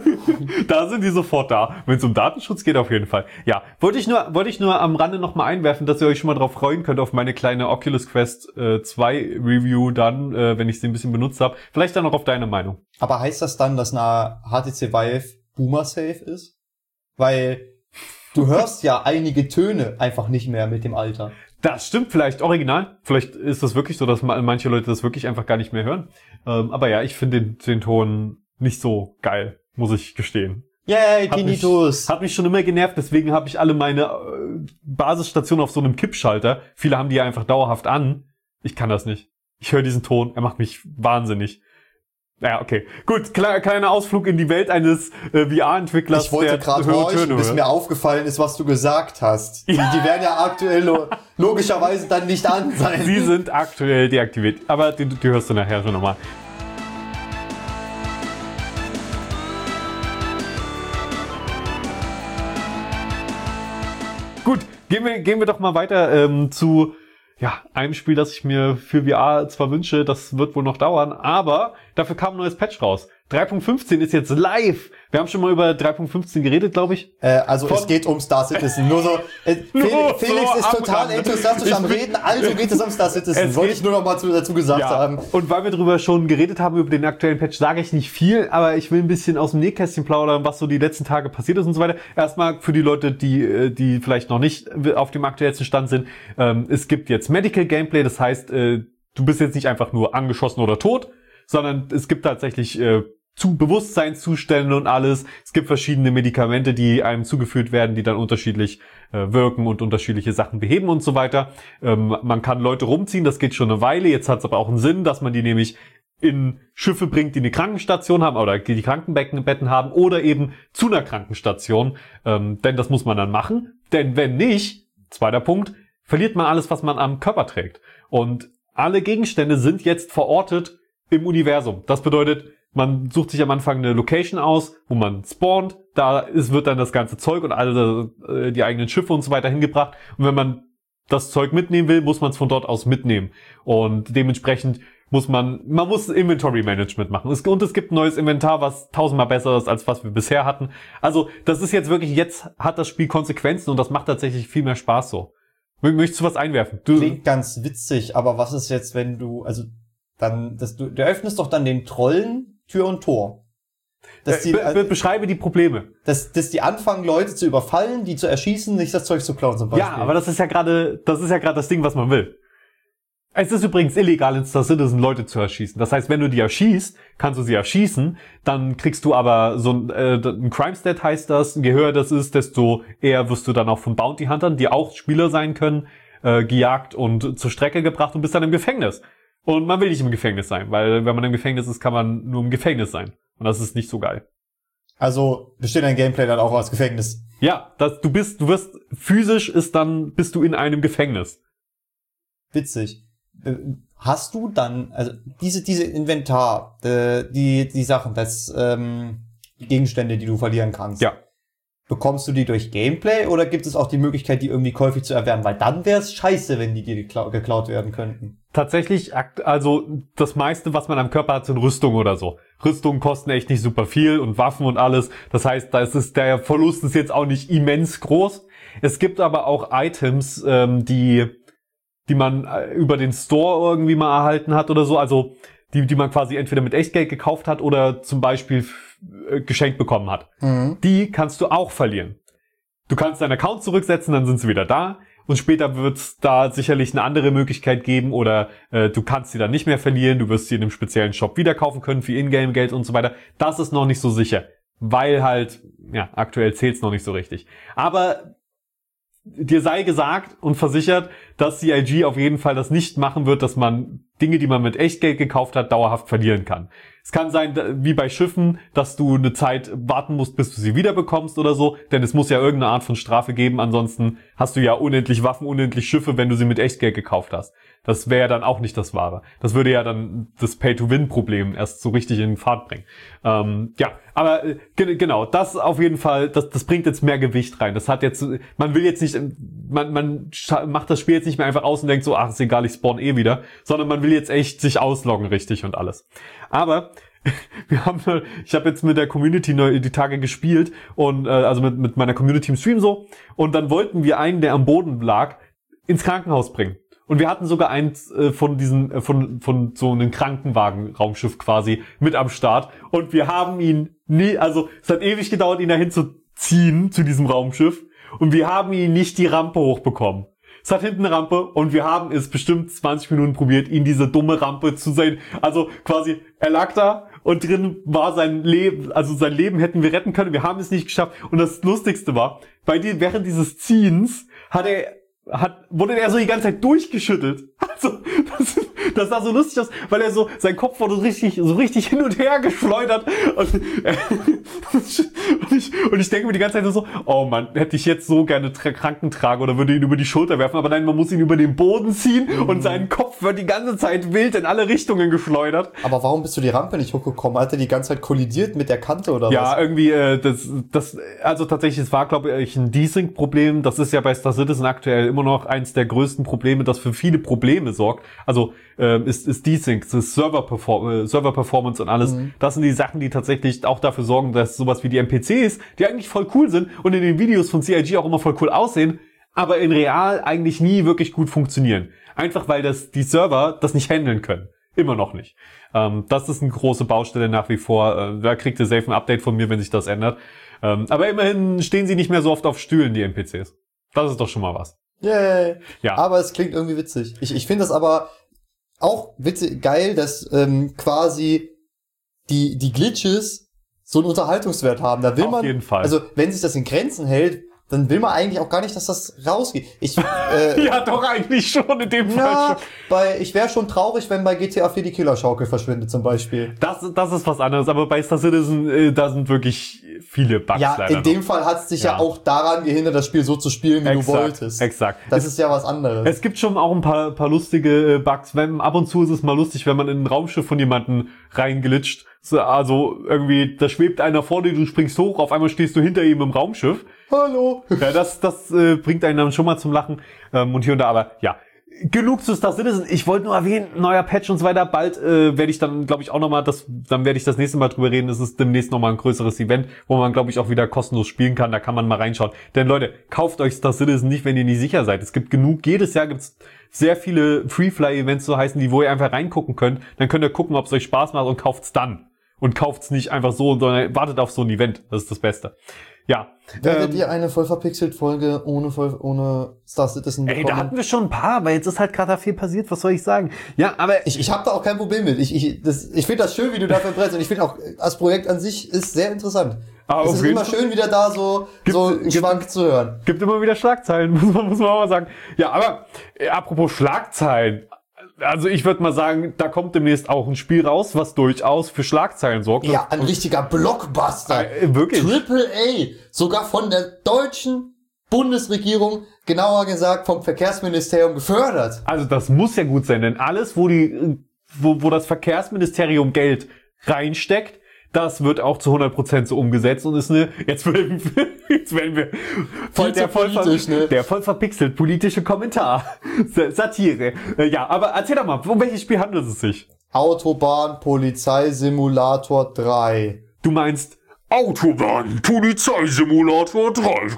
S2: Da sind die sofort da. Wenn es um Datenschutz geht, auf jeden Fall. Ja, wollte ich nur am Rande noch mal einwerfen, dass ihr euch schon mal drauf freuen könnt auf meine kleine Oculus Quest 2 Review dann, wenn ich sie ein bisschen benutzt habe. Vielleicht dann noch auf deine Meinung.
S3: Aber heißt das dann, dass eine HTC Vive Boomer-safe ist? Weil du hörst ja einige Töne einfach nicht mehr mit dem Alter.
S2: Das stimmt vielleicht original. Vielleicht ist das wirklich so, dass manche Leute das wirklich einfach gar nicht mehr hören. Aber ja, ich finde den Ton nicht so geil, muss ich gestehen.
S3: Yay, Tinnitus!
S2: Hat mich schon immer genervt, deswegen habe ich alle meine Basisstationen auf so einem Kippschalter. Viele haben die ja einfach dauerhaft an. Ich kann das nicht. Ich höre diesen Ton, er macht mich wahnsinnig. Ja, okay. Gut, kleiner Ausflug in die Welt eines VR-Entwicklers.
S3: Ich wollte gerade horchen, bis mir aufgefallen ist, was du gesagt hast. Die werden ja aktuell logischerweise dann nicht an sein.
S2: Sie sind aktuell deaktiviert, aber die hörst du nachher schon nochmal. Gut, gehen wir doch mal weiter zu einem Spiel, das ich mir für VR zwar wünsche, das wird wohl noch dauern, aber dafür kam ein neues Patch raus. 3.15 ist jetzt live. Wir haben schon mal über 3.15 geredet, glaube ich.
S3: Es geht um Star Citizen. Nur so, Felix ist total enthusiastisch am Reden, also geht es um Star Citizen. Wollte ich nur noch mal dazu gesagt haben.
S2: Und weil wir drüber schon geredet haben, über den aktuellen Patch, sage ich nicht viel, aber ich will ein bisschen aus dem Nähkästchen plaudern, was so die letzten Tage passiert ist und so weiter. Erstmal für die Leute, die vielleicht noch nicht auf dem aktuellsten Stand sind. Es gibt jetzt Medical Gameplay, das heißt, du bist jetzt nicht einfach nur angeschossen oder tot, sondern es gibt tatsächlich zu Bewusstseinszustände und alles. Es gibt verschiedene Medikamente, die einem zugeführt werden, die dann unterschiedlich wirken und unterschiedliche Sachen beheben und so weiter. Man kann Leute rumziehen, das geht schon eine Weile. Jetzt hat es aber auch einen Sinn, dass man die nämlich in Schiffe bringt, die eine Krankenstation haben oder die Krankenbetten haben oder eben zu einer Krankenstation. Denn das muss man dann machen. Denn wenn nicht, zweiter Punkt, verliert man alles, was man am Körper trägt. Und alle Gegenstände sind jetzt verortet im Universum. Das bedeutet, man sucht sich am Anfang eine Location aus, wo man spawnt. Wird dann das ganze Zeug und alle die eigenen Schiffe und so weiter hingebracht. Und wenn man das Zeug mitnehmen will, muss man es von dort aus mitnehmen. Und dementsprechend muss man Inventory Management machen. Und es gibt ein neues Inventar, was 1000-mal besser ist, als was wir bisher hatten. Also das ist jetzt wirklich, jetzt hat das Spiel Konsequenzen und das macht tatsächlich viel mehr Spaß so. Möchtest du was einwerfen?
S3: Klingt ganz witzig, aber was ist jetzt, wenn du du öffnest doch dann den Trollen Tür und Tor.
S2: Beschreibe die Probleme.
S3: Dass die anfangen, Leute zu überfallen, die zu erschießen, nicht das Zeug zu klauen zum Beispiel.
S2: Ja, aber das ist ja gerade das Ding, was man will. Es ist übrigens illegal, in Star Citizen Leute zu erschießen. Das heißt, wenn du die erschießt, kannst du sie erschießen, dann kriegst du aber so ein Crime Stat heißt das. Je höher das ist, desto eher wirst du dann auch von Bounty Huntern, die auch Spieler sein können, gejagt und zur Strecke gebracht und bist dann im Gefängnis. Und man will nicht im Gefängnis sein, weil wenn man im Gefängnis ist, kann man nur im Gefängnis sein. Und das ist nicht so geil.
S3: Also besteht dein Gameplay dann auch aus Gefängnis?
S2: Ja, bist du in einem Gefängnis.
S3: Witzig. Hast du dann, also diese Inventar, die Sachen, die Gegenstände, die du verlieren kannst.
S2: Ja.
S3: Bekommst du die durch Gameplay oder gibt es auch die Möglichkeit, die irgendwie käuflich zu erwerben? Weil dann wäre es scheiße, wenn die dir geklaut werden könnten.
S2: Tatsächlich, also das meiste, was man am Körper hat, sind Rüstungen oder so. Rüstungen kosten echt nicht super viel und Waffen und alles. Das heißt, der Verlust ist jetzt auch nicht immens groß. Es gibt aber auch Items, die man über den Store irgendwie mal erhalten hat oder so. Also die man quasi entweder mit Echtgeld gekauft hat oder zum Beispiel geschenkt bekommen hat. Mhm. Die kannst du auch verlieren. Du kannst deinen Account zurücksetzen, dann sind sie wieder da. Und später wird es da sicherlich eine andere Möglichkeit geben oder du kannst sie dann nicht mehr verlieren. Du wirst sie in einem speziellen Shop wieder kaufen können für Ingame-Geld und so weiter. Das ist noch nicht so sicher, weil halt, ja, aktuell zählt's noch nicht so richtig. Aber dir sei gesagt und versichert, dass CIG auf jeden Fall das nicht machen wird, dass man Dinge, die man mit Echtgeld gekauft hat, dauerhaft verlieren kann. Es kann sein, wie bei Schiffen, dass du eine Zeit warten musst, bis du sie wiederbekommst oder so, denn es muss ja irgendeine Art von Strafe geben, ansonsten hast du ja unendlich Waffen, unendlich Schiffe, wenn du sie mit Echtgeld gekauft hast. Das wäre ja dann auch nicht das Wahre. Das würde ja dann das Pay-to-Win-Problem erst so richtig in Fahrt bringen. Ja, aber genau, das auf jeden Fall, das bringt jetzt mehr Gewicht rein. Das hat jetzt, man will jetzt nicht, man macht das Spiel jetzt nicht mehr einfach aus und denkt so, ach, ist egal, ich spawn eh wieder, sondern man will jetzt echt sich ausloggen richtig und alles. Aber ich habe jetzt mit der Community die Tage gespielt und also mit meiner Community im Stream so und dann wollten wir einen, der am Boden lag, ins Krankenhaus bringen. Und wir hatten sogar eins von so einem Krankenwagen-Raumschiff quasi mit am Start. Und wir haben ihn also es hat ewig gedauert, ihn dahin zu ziehen, zu diesem Raumschiff. Und wir haben ihn nicht die Rampe hochbekommen. Es hat hinten eine Rampe und wir haben es bestimmt 20 Minuten probiert, ihn diese dumme Rampe zu sehen. Also quasi, er lag da und drin war sein Leben, also sein Leben hätten wir retten können. Wir haben es nicht geschafft. Und das Lustigste war, während dieses Ziehens wurde er so die ganze Zeit durchgeschüttelt. Also, das sah so lustig aus, weil er sein Kopf wurde so richtig hin und her geschleudert. Und Und ich denke mir die ganze Zeit so, oh Mann, hätte ich jetzt so gerne Kranken tragen oder würde ihn über die Schulter werfen, aber nein, man muss ihn über den Boden ziehen und sein Kopf wird die ganze Zeit wild in alle Richtungen geschleudert.
S3: Aber warum bist du die Rampe nicht hochgekommen? Hat er die ganze Zeit kollidiert mit der Kante oder was?
S2: Ja, irgendwie, also tatsächlich, es war, glaube ich, ein Desync-Problem. Das ist ja bei Star Citizen aktuell immer noch eins der größten Probleme, das für viele Probleme sorgt. Also, ist Desync, das ist Server-Performance und alles. Das sind die Sachen, die tatsächlich auch dafür sorgen, dass sowas wie die NPCs, die eigentlich voll cool sind und in den Videos von CIG auch immer voll cool aussehen, aber in real eigentlich nie wirklich gut funktionieren. Einfach weil die Server das nicht handeln können. Immer noch nicht. Das ist eine große Baustelle nach wie vor. Da kriegt ihr safe ein Update von mir, wenn sich das ändert. Aber immerhin stehen sie nicht mehr so oft auf Stühlen, die NPCs. Das ist doch schon mal was.
S3: Yay.
S2: Ja.
S3: Aber es klingt irgendwie witzig. Ich finde das aber auch witzig, geil, dass quasi die Glitches so einen Unterhaltungswert haben. Da will man,
S2: auf jeden Fall.
S3: Also wenn sich das in Grenzen hält, dann will man eigentlich auch gar nicht, dass das rausgeht.
S2: Ja, doch eigentlich schon in dem Fall.
S3: Ja, ich wäre schon traurig, wenn bei GTA 4 die Killerschaukel verschwindet zum Beispiel.
S2: Das ist was anderes, aber bei Star Citizen, da sind wirklich viele Bugs
S3: ja,
S2: leider
S3: in dem Fall hat es dich ja auch daran gehindert, das Spiel so zu spielen, wie du wolltest.
S2: Exakt.
S3: Das ist ja was anderes.
S2: Es gibt schon auch ein paar lustige Bugs. Ab und zu ist es mal lustig, wenn man in ein Raumschiff von jemandem reinglitscht. Also irgendwie, da schwebt einer vor dir, du springst hoch, auf einmal stehst du hinter ihm im Raumschiff.
S3: Hallo.
S2: Ja, das bringt einen dann schon mal zum Lachen. Und hier und da, aber ja. Genug zu Star Citizen. Ich wollte nur erwähnen, neuer Patch und so weiter. Bald werde ich dann, glaube ich, auch nochmal dann werde ich das nächste Mal drüber reden. Es ist demnächst nochmal ein größeres Event, wo man, glaube ich, auch wieder kostenlos spielen kann. Da kann man mal reinschauen. Denn Leute, kauft euch Star Citizen nicht, wenn ihr nicht sicher seid. Es gibt genug. Jedes Jahr gibt's sehr viele Free-Fly-Events, so heißen die, wo ihr einfach reingucken könnt. Dann könnt ihr gucken, ob es euch Spaß macht und kauft's dann. Und kauft's nicht einfach so, sondern wartet auf so ein Event. Das ist das Beste. Ja.
S3: Werdet ihr eine voll verpixelt Folge ohne Star Citizen bekommen?
S2: Da hatten wir schon ein paar, aber jetzt ist halt gerade viel passiert, was soll ich sagen? Ja, aber
S3: ich habe da auch kein Problem mit. Ich finde das schön, wie du dafür brennst, und ich finde auch, das Projekt an sich ist sehr interessant. Es ist immer schön, wieder da so einen Schwank zu hören.
S2: Gibt immer wieder Schlagzeilen, muss man auch mal sagen. Ja, aber apropos Schlagzeilen. Also ich würde mal sagen, da kommt demnächst auch ein Spiel raus, was durchaus für Schlagzeilen sorgt.
S3: Ja, ein richtiger Blockbuster.
S2: Wirklich.
S3: Triple A. Sogar von der deutschen Bundesregierung, genauer gesagt vom Verkehrsministerium, gefördert.
S2: Also das muss ja gut sein, denn alles, wo das Verkehrsministerium Geld reinsteckt, das wird auch zu 100% so umgesetzt und ist jetzt werden wir der voll verpixelt politische Kommentar. Satire. Ja, aber erzähl doch mal, um welches Spiel handelt es sich?
S3: Autobahn Polizeisimulator 3.
S2: Du meinst Autobahn Polizeisimulator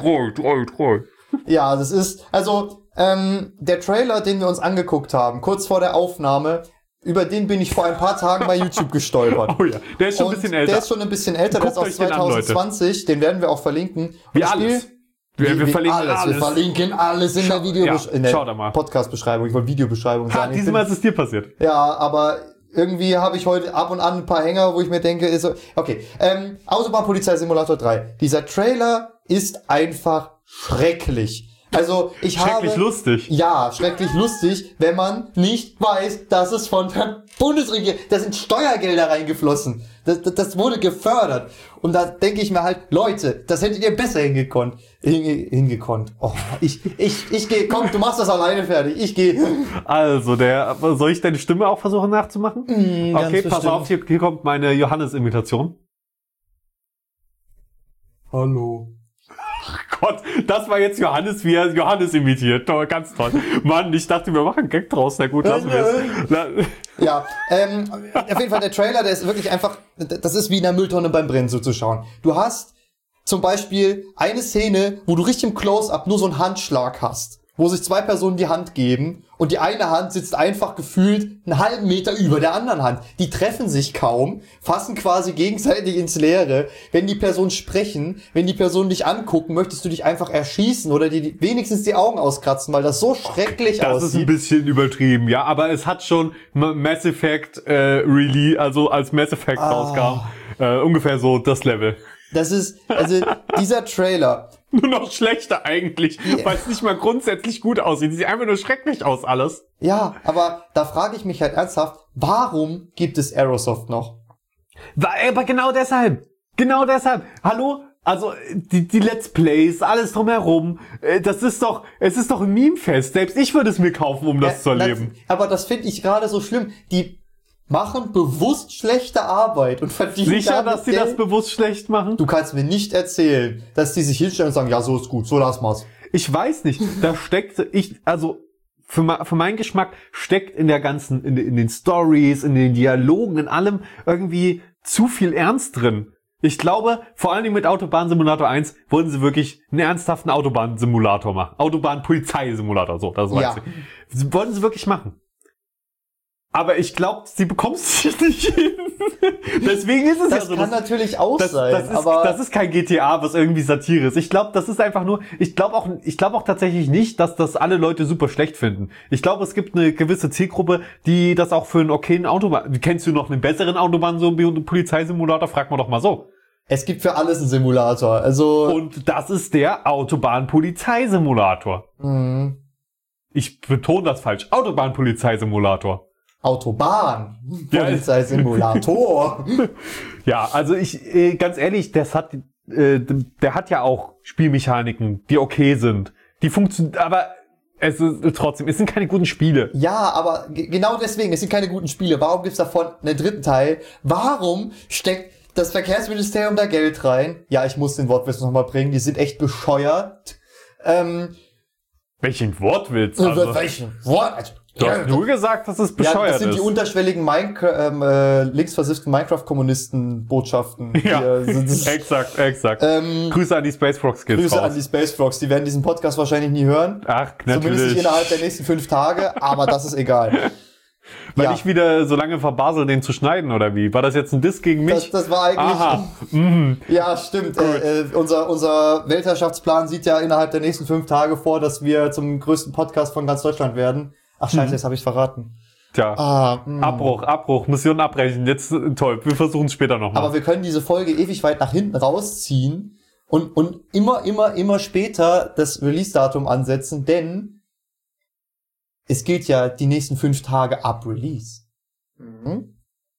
S2: 3.
S3: Ja, das ist, also, der Trailer, den wir uns angeguckt haben, kurz vor der Aufnahme, über den bin ich vor ein paar Tagen bei YouTube gestolpert.
S2: Oh ja, der ist schon ein bisschen älter.
S3: Der ist schon ein bisschen älter, der ist aus 2020, den werden wir auch verlinken.
S2: Wie alles. Wir verlinken alles.
S3: Wir verlinken alles in der Podcast-Beschreibung. Ich wollte Videobeschreibung sagen.
S2: Diesmal ist es dir passiert.
S3: Ja, aber irgendwie habe ich heute ab und an ein paar Hänger, wo ich mir denke, ist so, okay. Autobahn Polizeisimulator 3. Dieser Trailer ist einfach schrecklich. Also
S2: schrecklich lustig.
S3: Ja, schrecklich lustig, wenn man nicht weiß, dass es von der Bundesregierung, da sind Steuergelder reingeflossen. Das wurde gefördert. Und da denke ich mir halt, Leute, das hättet ihr besser hingekonnt. Oh, ich gehe, komm, du machst das alleine fertig. Ich gehe.
S2: Also, soll ich deine Stimme auch versuchen nachzumachen? Okay, pass auf, hier kommt meine Johannes-Imitation.
S3: Hallo.
S2: Gott, das war jetzt Johannes, wie er Johannes imitiert. Toll, ganz toll. Mann, ich dachte, wir machen einen Gag draus. Na gut, lassen wir es.
S3: Ja, auf jeden Fall der Trailer, der ist wirklich einfach, das ist wie in der Mülltonne beim Brennen zuzuschauen. Du hast zum Beispiel eine Szene, wo du richtig im Close-Up nur so einen Handschlag hast, wo sich zwei Personen die Hand geben und die eine Hand sitzt einfach gefühlt einen halben Meter über der anderen Hand. Die treffen sich kaum, fassen quasi gegenseitig ins Leere. Wenn die Personen sprechen, wenn die Personen dich angucken, möchtest du dich einfach erschießen oder dir wenigstens die Augen auskratzen, weil das so schrecklich aussieht.
S2: Das ist ein bisschen übertrieben, ja, aber es hat schon Mass Effect Release, also als Mass Effect rauskam, ungefähr so das Level.
S3: Das ist, also dieser Trailer.
S2: Nur noch schlechter eigentlich, weil es nicht mal grundsätzlich gut aussieht. Sieht einfach nur schrecklich aus alles.
S3: Ja, aber da frage ich mich halt ernsthaft, warum gibt es Aerosoft noch?
S2: Aber genau deshalb. Hallo? Also, die Let's Plays, alles drumherum, es ist doch ein Meme-Fest. Selbst ich würde es mir kaufen, um das zu erleben.
S3: Aber das finde ich gerade so schlimm. Die machen bewusst schlechte Arbeit und verdienen
S2: sicher, dass die
S3: Geld.
S2: Das bewusst schlecht machen?
S3: Du kannst mir nicht erzählen, dass die sich hinstellen und sagen, ja, so ist gut, so lass mal's.
S2: Ich weiß nicht, da steckt, für meinen Geschmack steckt in der ganzen, in den Stories, in den Dialogen, in allem irgendwie zu viel Ernst drin. Ich glaube, vor allen Dingen mit Autobahn-Simulator 1 wollen sie wirklich einen ernsthaften Autobahn-Simulator machen. Autobahn-Polizeisimulator, so, das weiß ich. Wollen sie wirklich machen. Aber ich glaube, sie bekommen es nicht hin. Deswegen ist es
S3: das
S2: so.
S3: Das kann natürlich auch sein, aber
S2: das ist kein GTA, was irgendwie Satire ist. Ich glaube, das ist einfach nur, ich glaube auch tatsächlich nicht, dass das alle Leute super schlecht finden. Ich glaube, es gibt eine gewisse Zielgruppe, die das auch für einen okayen Autobahn, kennst du noch einen besseren Autobahn-Polizeisimulator? Frag mal doch mal so.
S3: Es gibt für alles einen Simulator, also.
S2: Und das ist der Autobahn-Polizeisimulator.
S3: Mhm.
S2: Ich betone das falsch. Autobahn-Polizeisimulator.
S3: Autobahn, Polizeisimulator.
S2: Ja, also ganz ehrlich, der hat ja auch Spielmechaniken, die okay sind. Die funktionieren, aber es sind keine guten Spiele.
S3: Ja, aber genau deswegen, es sind keine guten Spiele. Warum gibt's davon einen dritten Teil? Warum steckt das Verkehrsministerium da Geld rein? Ja, ich muss den Wortwitz nochmal bringen, die sind echt bescheuert.
S2: Welchen Wortwitz?
S3: Welchen Wort?
S2: Du hast nur gesagt, dass es bescheuert ist. Ja, das sind
S3: die unterschwelligen linksversifften Minecraft-Kommunisten-Botschaften.
S2: Ja, exakt. Grüße an die Space Frogs Kids.
S3: Grüße an die Space Frogs. Die werden diesen Podcast wahrscheinlich nie hören.
S2: Ach, natürlich.
S3: Zumindest nicht innerhalb der nächsten 5 Tage, aber das ist egal.
S2: Weil ich wieder so lange verbasel, den zu schneiden, oder wie? War das jetzt ein Diss gegen mich?
S3: Das war eigentlich...
S2: Aha.
S3: Ja, stimmt. Unser Weltherrschaftsplan sieht ja innerhalb der nächsten 5 Tage vor, dass wir zum größten Podcast von ganz Deutschland werden. Ach scheiße, jetzt habe ich verraten.
S2: Tja, Abbruch, Mission abbrechen. Jetzt toll, wir versuchen es später nochmal.
S3: Aber wir können diese Folge ewig weit nach hinten rausziehen und immer später das Release-Datum ansetzen, denn es gilt ja die nächsten 5 Tage ab Release. Mhm.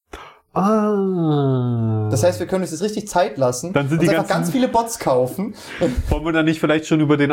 S3: Das heißt, wir können uns jetzt richtig Zeit lassen
S2: dann sind
S3: und
S2: die
S3: einfach ganz viele Bots kaufen.
S2: Wollen wir dann nicht vielleicht schon über den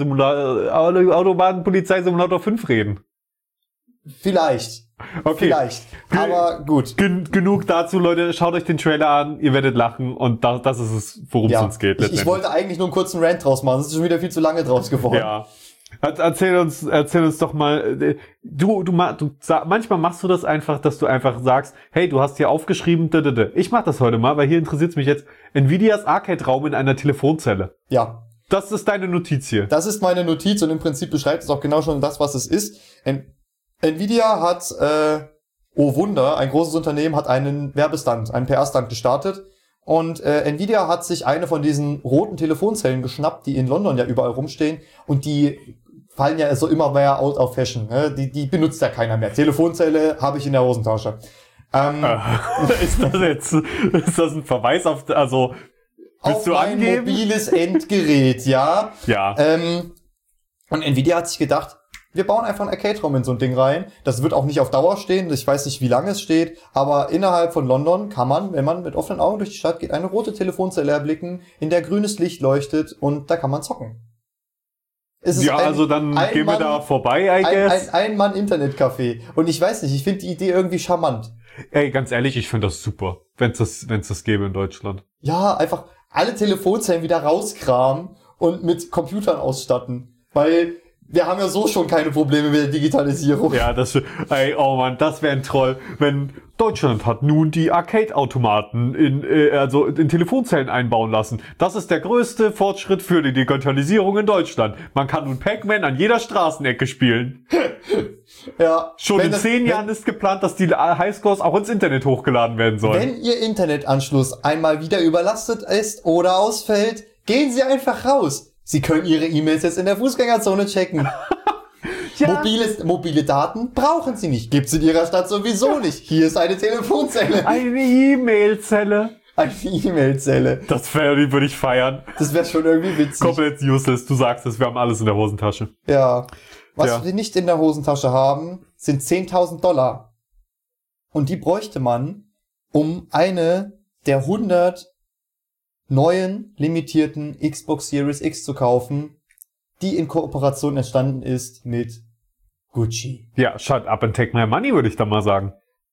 S2: Autobahn-Polizeisimulator 5 reden?
S3: Vielleicht.
S2: Okay.
S3: Vielleicht. Aber gut.
S2: Genug dazu, Leute. Schaut euch den Trailer an. Ihr werdet lachen. Und das ist es, worum es uns geht.
S3: Ich wollte eigentlich nur einen kurzen Rant draus machen. Es ist schon wieder viel zu lange draus geworden.
S2: Ja. Erzähl uns doch mal. Manchmal machst du das einfach, dass du einfach sagst, hey, du hast hier aufgeschrieben, Ich mach das heute mal, weil hier interessiert es mich jetzt. Nvidias Arcade-Raum in einer Telefonzelle.
S3: Ja.
S2: Das ist deine Notiz hier.
S3: Das ist meine Notiz und im Prinzip beschreibt es auch genau schon das, was es ist. Nvidia hat, oh Wunder, ein großes Unternehmen hat einen Werbestand, einen PR-Stand gestartet. Und Nvidia hat sich eine von diesen roten Telefonzellen geschnappt, die in London ja überall rumstehen. Und die fallen ja so immer mehr out of fashion. Ne? Die benutzt ja keiner mehr. Telefonzelle habe ich in der Hosentasche.
S2: Ist das ein Verweis auf, also willst
S3: auf
S2: du
S3: mein
S2: angeben?
S3: Mobiles Endgerät, ja.
S2: Ja.
S3: Und Nvidia hat sich gedacht, wir bauen einfach einen Arcade-Raum in so ein Ding rein. Das wird auch nicht auf Dauer stehen. Ich weiß nicht, wie lange es steht. Aber innerhalb von London kann man, wenn man mit offenen Augen durch die Stadt geht, eine rote Telefonzelle erblicken, in der grünes Licht leuchtet und da kann man zocken.
S2: Also dann gehen wir da vorbei, I guess.
S3: Ein Mann-Internet-Café. Und ich weiß nicht, ich finde die Idee irgendwie charmant.
S2: Ey, ganz ehrlich, ich finde das super, wenn's das gäbe in Deutschland.
S3: Ja, einfach alle Telefonzellen wieder rauskramen und mit Computern ausstatten. Weil wir haben ja so schon keine Probleme mit der Digitalisierung.
S2: Ja, oh Mann, das wäre ein Troll. Wenn Deutschland hat nun die Arcade-Automaten in Telefonzellen einbauen lassen. Das ist der größte Fortschritt für die Digitalisierung in Deutschland. Man kann nun Pac-Man an jeder Straßenecke spielen.
S3: Ja.
S2: Schon in 10 Jahren ist geplant, dass die Highscores auch ins Internet hochgeladen werden sollen.
S3: Wenn Ihr Internetanschluss einmal wieder überlastet ist oder ausfällt, gehen Sie einfach raus. Sie können Ihre E-Mails jetzt in der Fußgängerzone checken. Ja. Mobile Daten brauchen Sie nicht. Gibt's in Ihrer Stadt sowieso nicht. Hier ist eine Telefonzelle.
S2: Eine E-Mail-Zelle.
S3: Eine E-Mail-Zelle.
S2: Die würde ich feiern.
S3: Das wäre schon irgendwie witzig.
S2: Komplett useless. Du sagst es, wir haben alles in der Hosentasche.
S3: Ja. Was wir nicht in der Hosentasche haben, sind $10.000. Und die bräuchte man, um eine der 100 neuen, limitierten Xbox Series X zu kaufen, die in Kooperation entstanden ist mit Gucci.
S2: Ja, shut up and take my money, würde ich da mal sagen.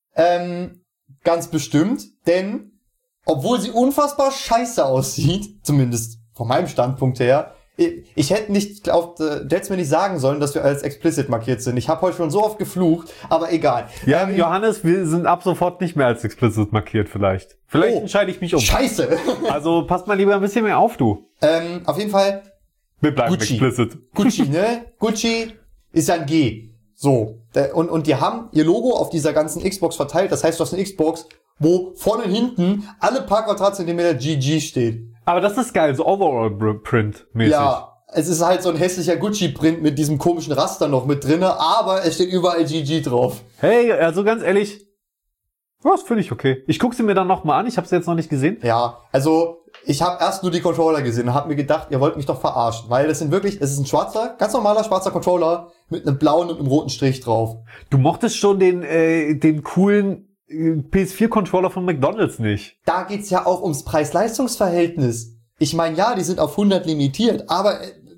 S3: Ganz bestimmt, denn obwohl sie unfassbar scheiße aussieht, zumindest von meinem Standpunkt her, ich hätte nicht glaubt, du hättest mir nicht sagen sollen, dass wir als explicit markiert sind. Ich habe heute schon so oft geflucht, aber egal.
S2: Ja, Johannes, wir sind ab sofort nicht mehr als explicit markiert vielleicht. Vielleicht entscheide ich mich um.
S3: Scheiße!
S2: Also passt mal lieber ein bisschen mehr auf, du.
S3: Auf jeden Fall
S2: Wir bleiben
S3: Gucci.
S2: explicit.
S3: Gucci, ne? Gucci ist ja ein G. So. Und die haben ihr Logo auf dieser ganzen Xbox verteilt. Das heißt, du hast eine Xbox, wo vorne und hinten alle paar Quadratzentimeter GG steht.
S2: Aber das ist geil, so Overall-Print-mäßig.
S3: Ja, es ist halt so ein hässlicher Gucci-Print mit diesem komischen Raster noch mit drinne, aber es steht überall GG drauf.
S2: Hey, also ganz ehrlich, das finde ich okay. Ich gucke sie mir dann nochmal an, ich habe sie jetzt noch nicht gesehen.
S3: Ja, also ich habe erst nur die Controller gesehen und habe mir gedacht, ihr wollt mich doch verarschen, weil es ist ein schwarzer, ganz normaler schwarzer Controller mit einem blauen und einem roten Strich drauf.
S2: Du mochtest schon den coolen PS4-Controller von McDonald's nicht.
S3: Da geht's ja auch ums Preis-Leistungs-Verhältnis. Ich meine, ja, die sind auf 100 limitiert, aber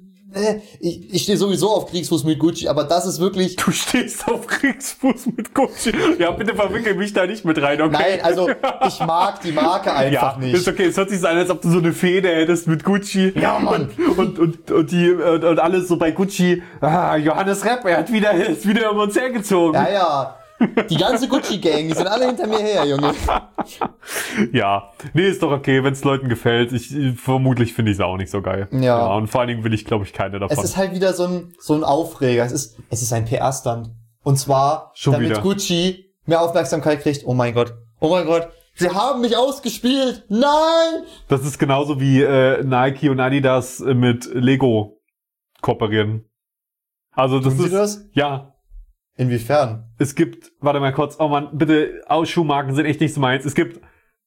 S3: ich stehe sowieso auf Kriegsfuß mit Gucci, aber das ist wirklich...
S2: Du stehst auf Kriegsfuß mit Gucci. Ja, bitte verwickel mich da nicht mit rein, okay?
S3: Nein, also ich mag die Marke einfach
S2: ja,
S3: nicht.
S2: Ist okay, es hört sich so an, als ob du so eine Fehde hättest mit Gucci.
S3: Ja, Mann.
S2: Und alles so bei Gucci. Johannes Repp, ist wieder um uns hergezogen.
S3: Ja, ja. Die ganze Gucci-Gang, die sind alle hinter mir her, Junge.
S2: Ja, nee, ist doch okay, wenn es Leuten gefällt. Vermutlich finde ich es auch nicht so geil.
S3: Ja.
S2: Und vor allen Dingen will ich, glaube ich, keine davon.
S3: Es ist halt wieder so ein Aufreger. Es ist ein PR-Stunt. Und zwar,
S2: Schon
S3: damit
S2: wieder.
S3: Gucci mehr Aufmerksamkeit kriegt. Oh mein Gott. Sie haben mich ausgespielt. Nein!
S2: Das ist genauso wie Nike und Adidas mit Lego kooperieren. Also das
S3: Tun sie
S2: ist
S3: das?
S2: ja.
S3: Inwiefern?
S2: Es gibt, warte mal kurz, oh Mann, bitte, Schuhmarken sind echt nicht so meins. Es gibt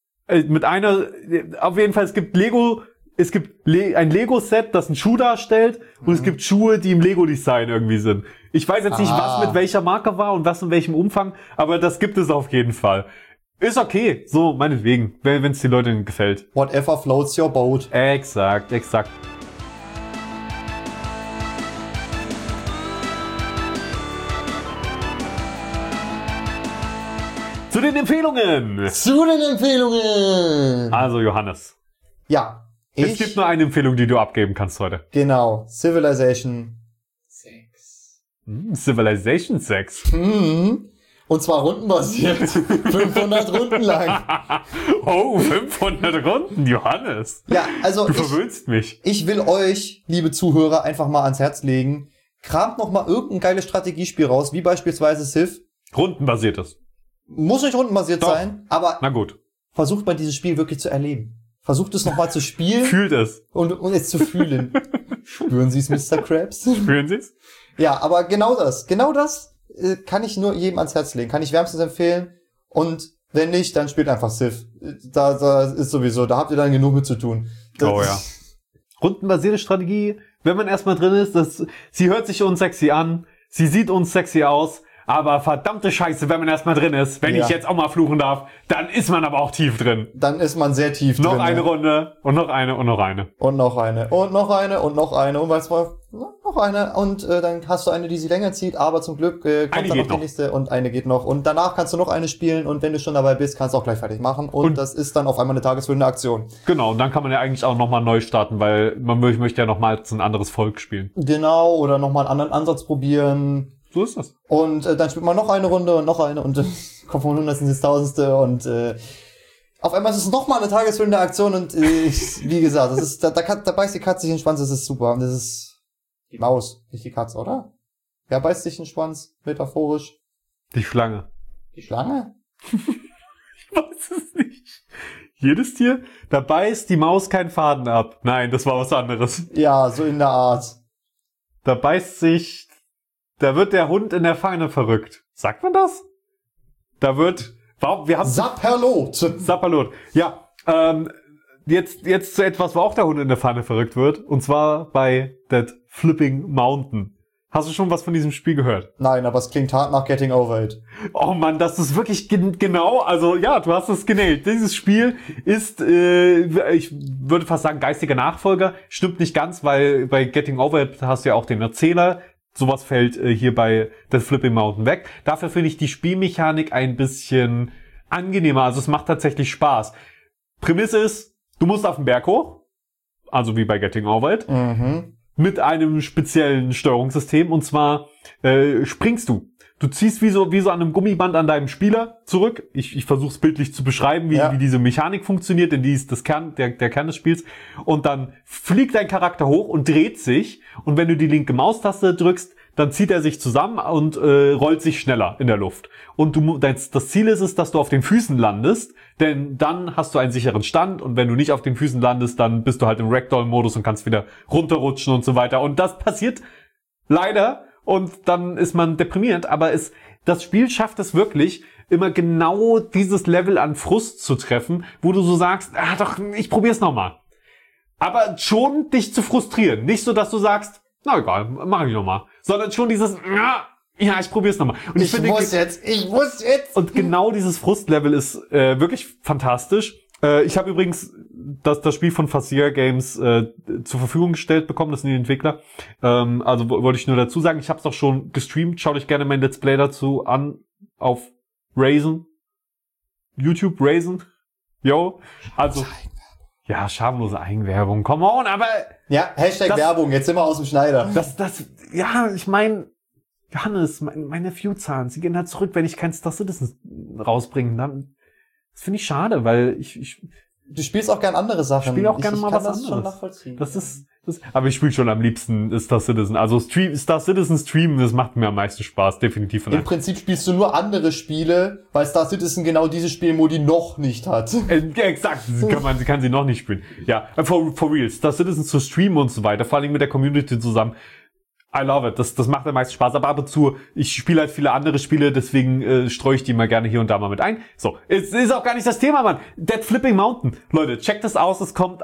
S2: auf jeden Fall, es gibt ein Lego-Set, das einen Schuh darstellt und es gibt Schuhe, die im Lego-Design irgendwie sind. Ich weiß jetzt nicht, was mit welcher Marke war und was in welchem Umfang, aber das gibt es auf jeden Fall. Ist okay, so, meinetwegen, wenn es den Leuten gefällt.
S3: Whatever floats your boat.
S2: Exakt. Zu den Empfehlungen! Also, Johannes.
S3: Ja.
S2: Es gibt nur eine Empfehlung, die du abgeben kannst heute.
S3: Genau. Civilization 6.
S2: Civilization 6.
S3: Mhm. Und zwar rundenbasiert. 500 Runden lang.
S2: Oh, 500 Runden, Johannes.
S3: Ja, also
S2: du verwöhnst mich.
S3: Ich will euch, liebe Zuhörer, einfach mal ans Herz legen. Kramt noch mal irgendein geiles Strategiespiel raus, wie beispielsweise Civ.
S2: Rundenbasiertes.
S3: Muss nicht rundenbasiert sein, aber
S2: na gut.
S3: Versucht mal dieses Spiel wirklich zu erleben. Versucht es noch mal zu spielen.
S2: Fühlt es.
S3: Und es zu fühlen. Spüren Sie es, Mr. Krabs?
S2: Spüren Sie es?
S3: Ja, aber genau das kann ich nur jedem ans Herz legen. Kann ich wärmstens empfehlen. Und wenn nicht, dann spielt einfach Civ. Da ist sowieso, da habt ihr dann genug mit zu tun.
S2: Oh ja. Rundenbasierte Strategie, wenn man erstmal drin ist, sie hört sich uns sexy an, sie sieht uns sexy aus, aber verdammte Scheiße, wenn man erstmal drin ist, wenn ich jetzt auch mal fluchen darf, dann ist man aber auch tief drin.
S3: Dann ist man sehr tief
S2: noch
S3: drin.
S2: Noch eine Runde und noch eine und noch eine.
S3: Und noch eine und noch eine und noch eine und noch eine und dann hast du eine, die sie länger zieht, aber zum Glück kommt dann noch die nächste und eine geht noch und danach kannst du noch eine spielen und wenn du schon dabei bist, kannst du auch gleich fertig machen und das ist dann auf einmal eine tagesfüllende Aktion.
S2: Genau, und dann kann man ja eigentlich auch nochmal neu starten, weil man möchte ja nochmal ein anderes Volk spielen.
S3: Genau, oder nochmal einen anderen Ansatz probieren.
S2: So ist das.
S3: Und dann spielt man noch eine Runde und noch eine und kommt von Hundertsten ins Tausendste und auf einmal ist es nochmal eine tagesfüllende Aktion und wie gesagt, das ist da beißt die Katze sich in den Schwanz, das ist super. Und das ist die Maus, nicht die Katze, oder? Wer beißt sich in den Schwanz, metaphorisch?
S2: Die Schlange.
S3: Die Schlange?
S2: Ich weiß es nicht. Jedes Tier, da beißt die Maus keinen Faden ab. Nein, das war was anderes.
S3: Ja, so in der Art.
S2: Da wird der Hund in der Pfanne verrückt. Sagt man das?
S3: Sapperlot.
S2: Sapperlot. Ja, jetzt zu etwas, wo auch der Hund in der Pfanne verrückt wird. Und zwar bei That Flipping Mountain. Hast du schon was von diesem Spiel gehört?
S3: Nein, aber es klingt hart nach Getting Over It.
S2: Oh Mann, das ist wirklich genau, also ja, du hast es genäht. Dieses Spiel ist, ich würde fast sagen, geistiger Nachfolger. Stimmt nicht ganz, weil bei Getting Over It hast du ja auch den Erzähler. Sowas fällt hier bei Death Flipping Mountain weg. Dafür finde ich die Spielmechanik ein bisschen angenehmer. Also es macht tatsächlich Spaß. Prämisse ist, du musst auf den Berg hoch. Also wie bei Getting Over It.
S3: Mhm.
S2: Mit einem speziellen Steuerungssystem, und zwar springst du. Du ziehst wie so an einem Gummiband an deinem Spieler zurück. Ich versuche es bildlich zu beschreiben, wie diese Mechanik funktioniert, denn die ist der Kern des Spiels. Und dann fliegt dein Charakter hoch und dreht sich. Und wenn du die linke Maustaste drückst, dann zieht er sich zusammen und rollt sich schneller in der Luft. Und das Ziel ist es, dass du auf den Füßen landest, denn dann hast du einen sicheren Stand, und wenn du nicht auf den Füßen landest, dann bist du halt im Ragdoll-Modus und kannst wieder runterrutschen und so weiter. Und das passiert leider, und dann ist man deprimiert, aber das Spiel schafft es wirklich, immer genau dieses Level an Frust zu treffen, wo du so sagst, ich probier's nochmal. Aber schon dich zu frustrieren. Nicht so, dass du sagst, na egal, mach ich nochmal. Sondern schon dieses, ja, ich probier's nochmal. Und ich muss jetzt. Und genau dieses Frustlevel ist wirklich fantastisch. Ich habe übrigens das Spiel von Facir Games zur Verfügung gestellt bekommen, das sind die Entwickler. Also wollte ich nur dazu sagen, ich habe es auch schon gestreamt. Schaut euch gerne mein Let's Play dazu an auf Raisin. YouTube Raisin. Yo. Also ja, schamlose Eigenwerbung. Come on, aber
S3: ja, Hashtag Werbung, jetzt sind wir aus dem Schneider.
S2: Ja, ich meine, Johannes, meine View-Zahlen, sie gehen halt zurück, wenn ich kein Star Citizen rausbringe. Dann, das finde ich schade, weil
S3: du spielst auch gern andere Sachen.
S2: Ich spiele auch gerne mal was anderes. Schon nachvollziehen. Aber ich spiele schon am liebsten Star Citizen. Also Star Citizen streamen, das macht mir am meisten Spaß, definitiv.
S3: Im Prinzip spielst du nur andere Spiele, weil Star Citizen genau diese Spielmodi noch nicht hat.
S2: Exakt, sie kann sie noch nicht spielen. Ja, for real, Star Citizen zu streamen und so weiter, vor allem mit der Community zusammen. I love it, das macht am meisten Spaß, aber ab und zu, ich spiele halt viele andere Spiele, deswegen streue ich die mal gerne hier und da mal mit ein. So, es ist auch gar nicht das Thema, Mann. Dead Flipping Mountain. Leute, checkt das aus, es kommt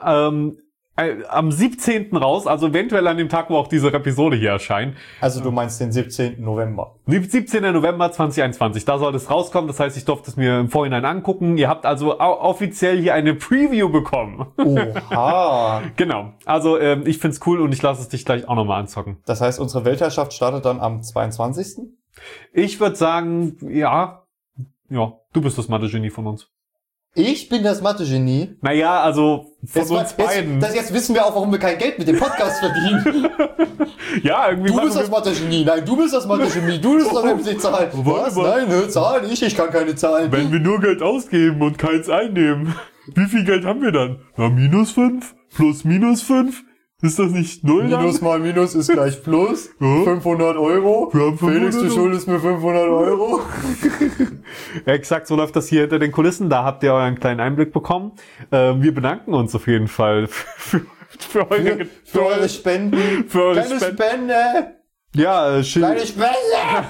S2: am 17. raus, also eventuell an dem Tag, wo auch diese Episode hier erscheint.
S3: Also du meinst den 17. November.
S2: 17. November 2021, da soll das rauskommen, das heißt, ich durfte es mir im Vorhinein angucken. Ihr habt also offiziell hier eine Preview bekommen.
S3: Oha.
S2: Genau, also ich find's cool und ich lasse es dich gleich auch nochmal anzocken.
S3: Das heißt, unsere Weltherrschaft startet dann am 22.?
S2: Ich würde sagen, ja, du bist das Mathe-Genie von uns.
S3: Ich bin das Mathe-Genie?
S2: Naja, also von uns beiden.
S3: Jetzt wissen wir auch, warum wir kein Geld mit dem Podcast verdienen.
S2: Ja, irgendwie.
S3: Du bist das Mathe-Genie. Nein, du bist das Mathe-Genie. Du bist doch nämlich Zahlen. Was? Nein, Zahlen. Ich kann keine Zahlen.
S2: Wenn wir nur Geld ausgeben und keins einnehmen, wie viel Geld haben wir dann? Na, -5 plus -5. Ist das nicht 0 dann?
S3: Minus mal Minus ist gleich Plus. Ja. 500 Euro. Felix, du schuldest mir 500 Euro.
S2: Ja, exakt, so läuft das hier hinter den Kulissen. Da habt ihr euren kleinen Einblick bekommen. Wir bedanken uns auf jeden Fall für
S3: eure Spenden.
S2: Für eure
S3: Kleine Spende.
S2: Ja, schön.
S3: Kleine Spende.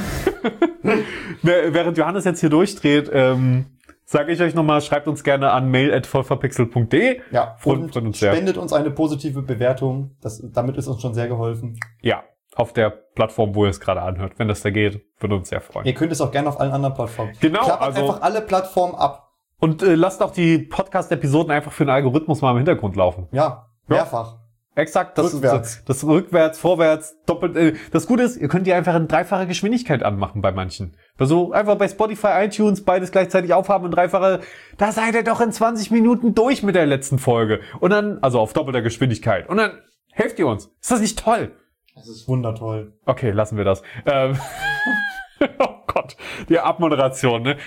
S2: Während Johannes jetzt hier durchdreht, sage ich euch nochmal, schreibt uns gerne an mail@vollverpixelt.de.
S3: Ja, und uns spendet uns eine positive Bewertung. Damit ist uns schon sehr geholfen.
S2: Ja, auf der Plattform, wo ihr es gerade anhört. Wenn das da geht, würde uns sehr freuen.
S3: Ihr könnt es auch gerne auf allen anderen Plattformen.
S2: Genau.
S3: Klappert einfach alle Plattformen ab.
S2: Und lasst auch die Podcast-Episoden einfach für den Algorithmus mal im Hintergrund laufen.
S3: Ja, mehrfach.
S2: Exakt, das rückwärts, vorwärts, doppelt. Das Gute ist, ihr könnt die einfach in dreifacher Geschwindigkeit anmachen bei manchen. Also einfach bei Spotify, iTunes beides gleichzeitig aufhaben und dreifache, da seid ihr doch in 20 Minuten durch mit der letzten Folge. Und dann, also auf doppelter Geschwindigkeit. Und dann helft ihr uns. Ist das nicht toll?
S3: Das ist wundertoll.
S2: Okay, lassen wir das. Oh Gott, die Abmoderation, ne?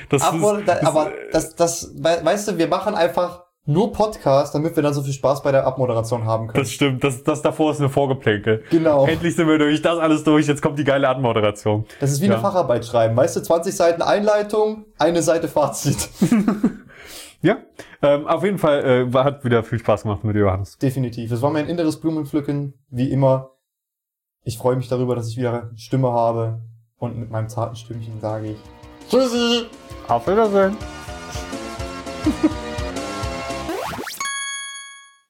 S3: Weißt du, wir machen einfach nur Podcast, damit wir dann so viel Spaß bei der Abmoderation haben können.
S2: Das stimmt, das davor ist eine Vorgeplänkel.
S3: Genau.
S2: Endlich sind wir durch, das alles durch, jetzt kommt die geile Abmoderation.
S3: Das ist wie eine Facharbeit schreiben, weißt du, 20 Seiten Einleitung, eine Seite Fazit.
S2: Ja, auf jeden Fall hat wieder viel Spaß gemacht mit Johannes.
S3: Definitiv, es war mein inneres Blumenpflücken, wie immer. Ich freue mich darüber, dass ich wieder eine Stimme habe und mit meinem zarten Stimmchen sage ich Tschüssi!
S2: Auf Wiedersehen!